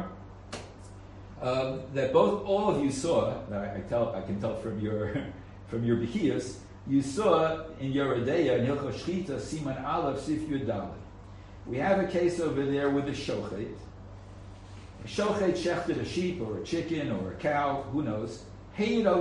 That all of you saw. I can tell from your Behiyos, you saw in Yoreh De'ah in Hilchos Shchita Siman Aleph Sif Yud Dalet. We have a case over there with a shochet. A shochet shechted a sheep or a chicken or a cow, who knows. We have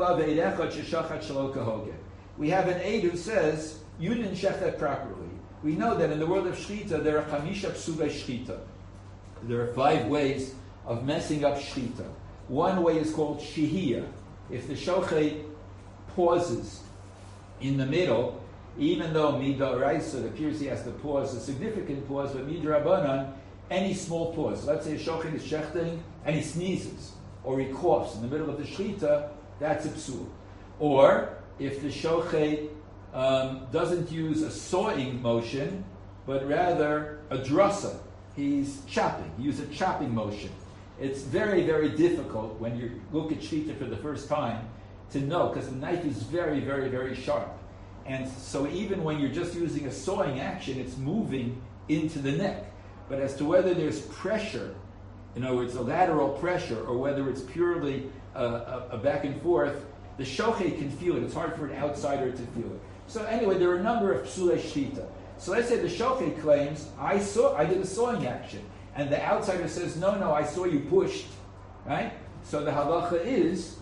an aid who says, you didn't shech that properly. We know that in the world of shchita, there are chamisha psugei shchita. There are 5 ways of messing up shchita. One way is called shihiyah. If the shochet pauses in the middle, even though Midoraisa, it appears he has to pause, a significant pause, but Midrabanan, any small pause. Let's say a shochet is shechting and he sneezes, or he coughs in the middle of the shechita, that's a psul. Or, if the shochet doesn't use a sawing motion, but rather a drasa, he's chopping, he uses a chopping motion. It's very, very difficult when you look at shechita for the first time to know, because the knife is very, very, very sharp. And so even when you're just using a sawing action, it's moving into the neck. But as to whether there's pressure, in other words, a lateral pressure, or whether it's purely a back and forth, the shochet can feel it. It's hard for an outsider to feel it. So anyway, there are a number of psulei shchita. So let's say the shochet claims, I did a sawing action. And the outsider says, no, I saw you pushed. Right? So the halacha is,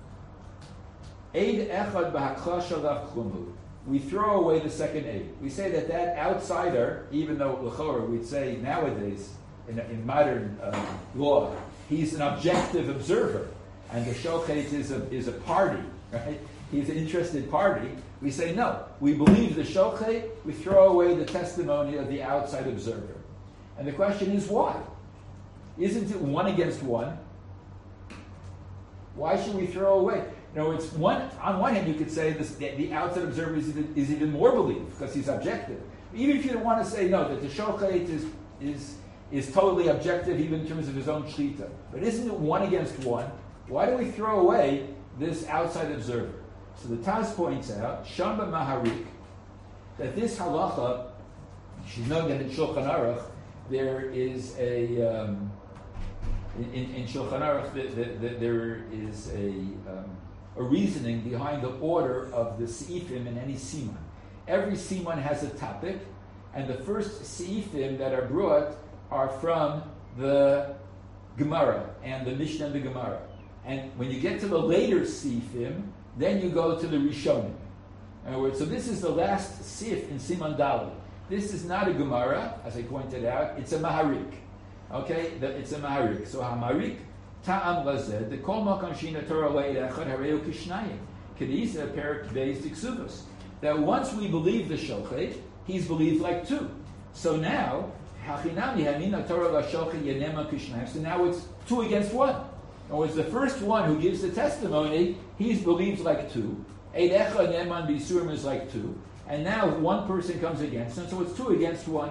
Eid echad b'hakla shalav klumhu. We throw away the second aid. We say that outsider, even though l'chorah we'd say nowadays in modern law, he's an objective observer, and the shochet is a party, right? He's an interested party. We say no. We believe the shochet. We throw away the testimony of the outside observer, and the question is why? Isn't it 1 against 1? Why should we throw away? It's on one hand you could say the outside observer is even more believed because he's objective. Even if you don't want to say no, that the shochet is totally objective even in terms of his own shchita. But isn't it 1 against 1? Why do we throw away this outside observer? So the Taz points out, Shamba Maharik, that this halacha, you should know that in Shulchan Aruch, there is in Shulchan Aruch there is a reasoning behind the order of the seifim in any siman. Every siman has a topic, and the first seifim that are brought are from the Gemara and the Mishnah and the Gemara. And when you get to the later seifim, then you go to the Rishonim. In other words, so this is the last seif in Siman Dalet. This is not a Gemara, as I pointed out. It's a Maharik. Okay, it's a Maharik. So Hamarik. Ta'am lazed, the kol makam shina Torah le'echad hareu kishnayim. Kedisa perik beis diksubos. That once we believe the shochet, he's believed like 2. So now, hachinami hamina Torah la'shochet yenema kishnayim. So now it's 2 against 1. In other words, the first one who gives the testimony, he's believed like 2. Eid echad neman bisurim is like 2. And now one person comes against him, so it's 2 against 1.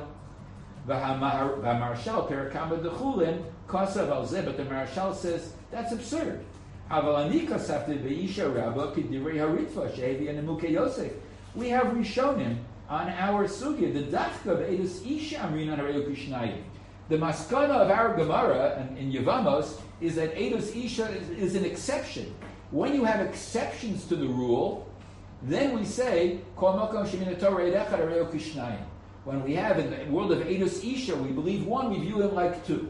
V'hamarshal perakama dechulin kasav al zeh, but the Marshal says that's absurd. Aval ani kasavte ve'isha rabba k'divrei haritva she'evi anemuke Yosef. We have Rishonim on our sugya, the dafka ve'edus isha amrinan hareu kishnayim. The maskana of our Gemara in Yevamos is that edus isha is an exception. When you have exceptions to the rule, then we say kol makom shemin Torah edechad hareu kishnayim. When we have in the world of edus isha, we believe 1, we view him like 2.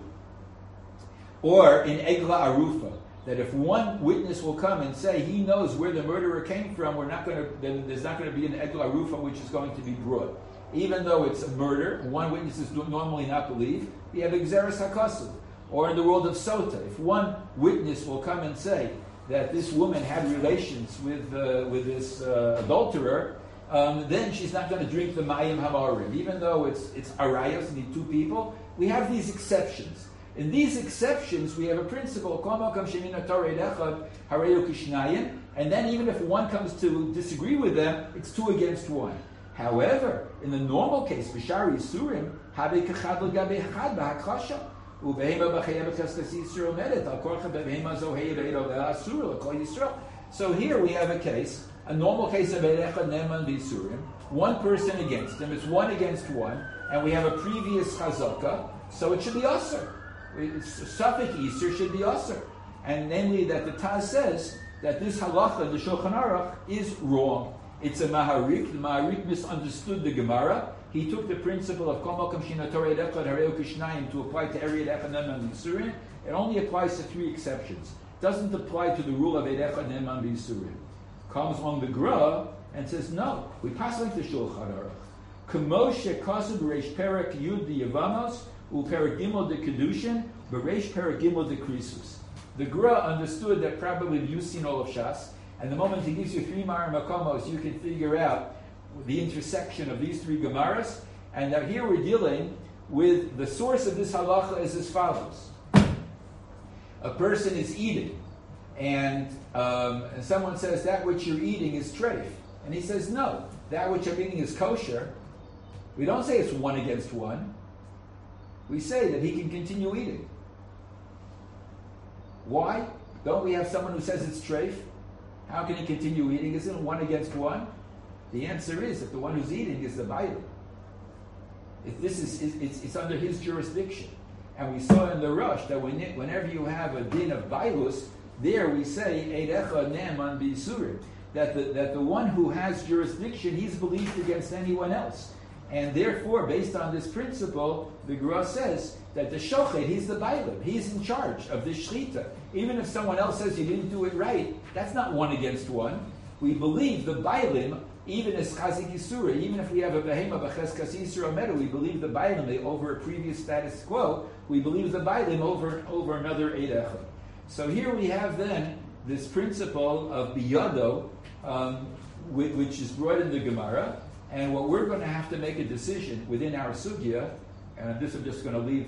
Or in Egla Arufa, that if one witness will come and say he knows where the murderer came from, then there's not going to be an Egla Arufa which is going to be brought. Even though it's a murder, one witness is normally not believed, we have Exeris HaKasuv. Or in the world of Sota, if one witness will come and say that this woman had relations with this adulterer, then she's not going to drink the Mayim Hamarim. Even though it's Arayos, you need 2 people, we have these exceptions. In these exceptions, we have a principle, and then even if one comes to disagree with them, it's 2 against 1. However, in the normal case, Bishari Surim, so here we have a case, a normal case of Erecha Neman Bisurim, one person against him, it's 1 against 1, and we have a previous Chazaka, so it should be Asr. Safek Isur should be Asr. And namely that the Taz says that this halacha, the Shulchan Aruch, is wrong. It's a Maharik. The Maharik misunderstood the Gemara. He took the principle of Kol Malkam Shina Torah Echad Hareu Kishnayim to apply to every Echad Neman Bisurim. It only applies to 3 exceptions. It doesn't apply to the rule of Echad Neman Bisurim. Comes along the Gra and says, no, we pass like the Shulchan Aruch. K'moshe Kasu B'reish Perek Yud the Yavamos U'Perek Gimel de Kedushin B'reish Perek Gimel de Krisus. The Gra understood that probably you've seen all of Shas, and the moment he gives you 3 Mar Makomos, you can figure out the intersection of these 3 Gemaras, and that here we're dealing with the source of this halacha is as follows. A person is eating, and someone says that which you're eating is treif, and he says no, that which I'm eating is kosher. We don't say it's 1 against 1. We say that he can continue eating. Why? Don't we have someone who says it's treif? How can he continue eating? Isn't it 1 against 1? The answer is that the one who's eating is the Bailim. It's under his jurisdiction. And we saw in the Rush that whenever you have a din of Bailus, there we say, Eidecha Neman B'Yisurim, that the one who has jurisdiction, he's believed against anyone else. And therefore, based on this principle, the Gra says that the Shochet, he's the Bailim. He's in charge of this Shlita. Even if someone else says you didn't do it right, that's not 1 against 1. We believe the Bailim, even as Chazik Yisura, even if we have a Behema B'Cheskas Yisura Medu, we believe the Bailim over a previous status quo, we believe the Bailim over another Eidecha. So here we have then this principle of Biyado, which is brought in the Gemara, and what we're going to have to make a decision within our sugya, and this I'm just going to leave,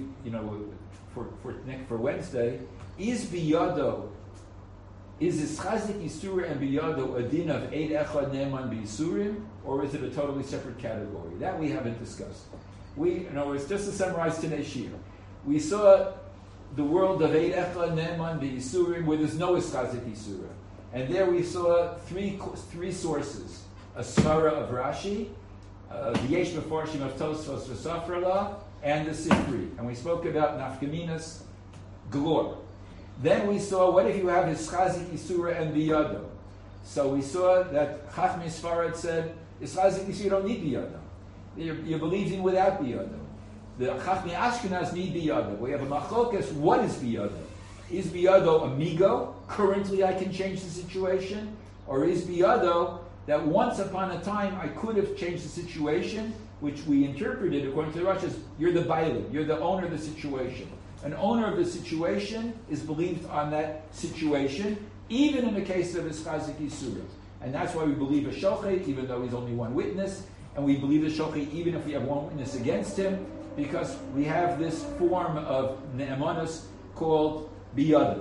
for Wednesday, is Biyado, is this Chazik Yisura and Biyado a din of Eid Echad Neman B'Yisurim, or is it a totally separate category? That we haven't discussed. It's just to summarize today's shir. We saw the world of Eid Echad Neman B'Yisurim where there's no Chazik Yisura. And there we saw three sources. A Svara of Rashi, the Yesh Meforshim of Tosfos V'Safrala, and the Sifri. And we spoke about Nafkaminas galore. Then we saw, what if you have his Chazik Yisura and Biyado? So we saw that Chachmei Sfarad said, Chazik Yisura, you don't need Biyado. You're believing without Biyado. The Chachmei Ashkenaz need Biyado. We have a Machlokas, what is Biyado? Is Biyado amigo? Currently I can change the situation? Or is Biyado that once upon a time I could have changed the situation, which we interpreted according to the Rosh, as you're the Bailim, you're the owner of the situation. An owner of the situation is believed on that situation, even in the case of his Chazik Yisura. And that's why we believe a Shochet, even though he's only one witness, and we believe a Shochet even if we have one witness against him, because we have this form of Ne'emanus called Biyadu.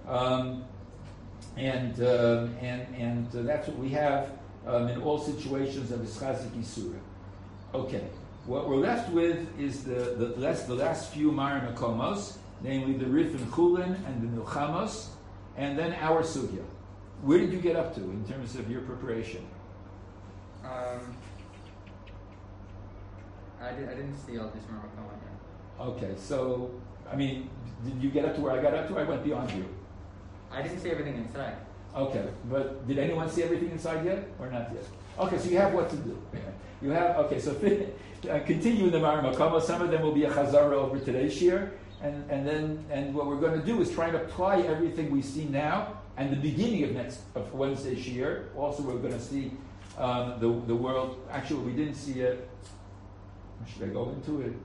And that's what we have in all situations of his Chazik Yisura. Okay. What we're left with is the last few Mar Makomos, namely the Rif and Chulin and the Milchamos, and then our Sugya. Where did you get up to in terms of your preparation? I didn't see all this Mar Makomos yet. Okay, so, did you get up to where I got up to? I went beyond you. I didn't see everything inside. Okay, but did anyone see everything inside yet, or not yet? Okay, so you have what to do. You have, so continue in the Mar Makomos. Some of them will be a Chazara over today's year, and what we're going to do is try and apply everything we see now, and the beginning of Wednesday's year. Also, we're going to see the world. Actually, what we didn't see yet. Should I go into it?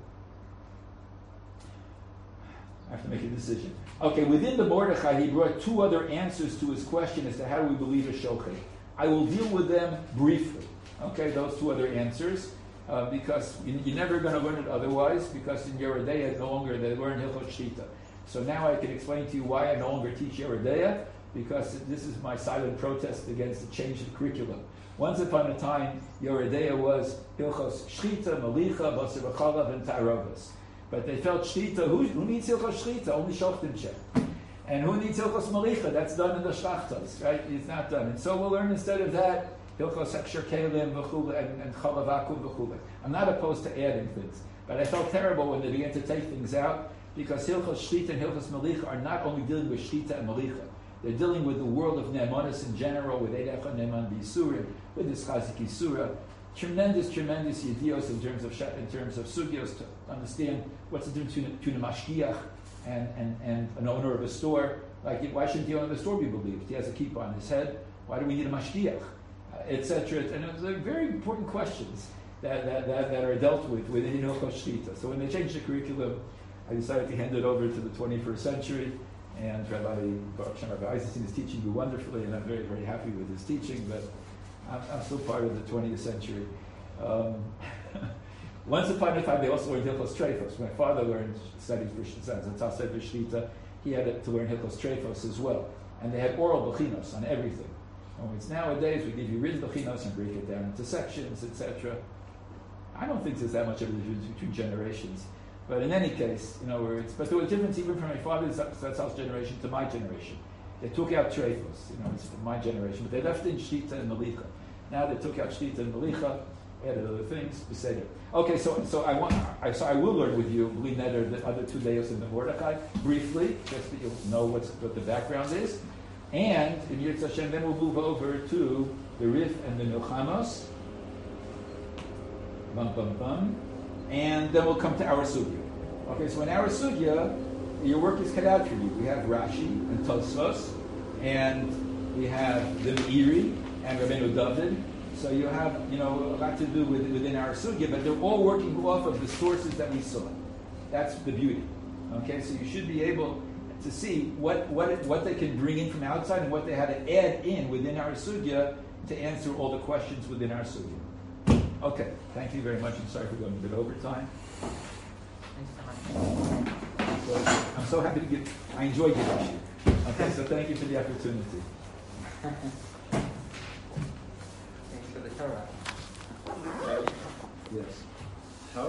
I have to make a decision. Okay, within the Mordechai, he brought 2 other answers to his question as to how do we believe a Shochet. I will deal with them briefly. Okay, those 2 other answers, because you're never going to learn it otherwise, because in Yeridei no longer they learn Hilchot Shita. So now I can explain to you why I no longer teach Yeridea, because this is my silent protest against the change of curriculum. Once upon a time, Yeridea was Hilchos Shchita, Malicha, Basar V'chalav, and Ta'arovas. But they felt Shchita, who needs Hilchos Shchita? Only Shochtim Shem. And who needs Hilchos Malicha? That's done in the Shlachtos, right? It's not done. And so we'll learn instead of that, Hilchos Hechsher Kelim, V'chule, and Chalav Akum, V'chule. I'm not opposed to adding things, but I felt terrible when they began to take things out, because Hilchos Shchita and Hilchos Malicha are not only dealing with Shchita and Malicha, they're dealing with the world of Ne'emanis in general, with Eidecha Ne'eman B'Yisurim, with this Chazik Yisura. Tremendous yedios in terms of sugyos to understand what's the difference between a mashgiach and an owner of a store. Like, why shouldn't the owner of the store be believed? He has a kippah on his head. Why do we need a mashgiach? Etc. And they're very important questions that are dealt with within Hilchos Shchita. So when they changed the curriculum, I decided to hand it over to the 21st century. And Rabbi Baruch Shem Rabbi Eisenstein is teaching me wonderfully, and I'm very, very happy with his teaching, but I'm still part of the 20th century. Once upon a time, they also learned Hilchos Treifos. My father studied for Shtita. He had to learn Hilchos Treifos as well. And they had oral bechinos on everything. It's nowadays, we give you written bechinos and break it down into sections, etc. I don't think there's that much of a difference between generations. But in any case, but there was a difference even from my father's generation to my generation. They took out treifos, it's from my generation, but they left in Shita and Malicha. Now they took out Shita and Malicha, added other things, Beseder. Okay, so I will learn with you, Bli Neder, the other 2 layers in the Mordechai, briefly, just that you'll know what the background is. And in Yirtz Hashem, then we'll move over to the Rif and the Milchamos. Bum, bum, bum. And then we'll come to our sugya. Okay, so in our sugya, your work is cut out for you. We have Rashi and Tosfos, and we have the Meiri and Rabbeinu David. So you have, a lot to do within our sugya, but they're all working off of the sources that we saw. That's the beauty. Okay, so you should be able to see what they can bring in from outside and what they had to add in within our sugya to answer all the questions within our sugya. Okay, thank you very much. I'm sorry for going a bit over time. I'm so happy to I enjoy giving you. Okay, so thank you for the opportunity. Thanks for the Torah. Yes.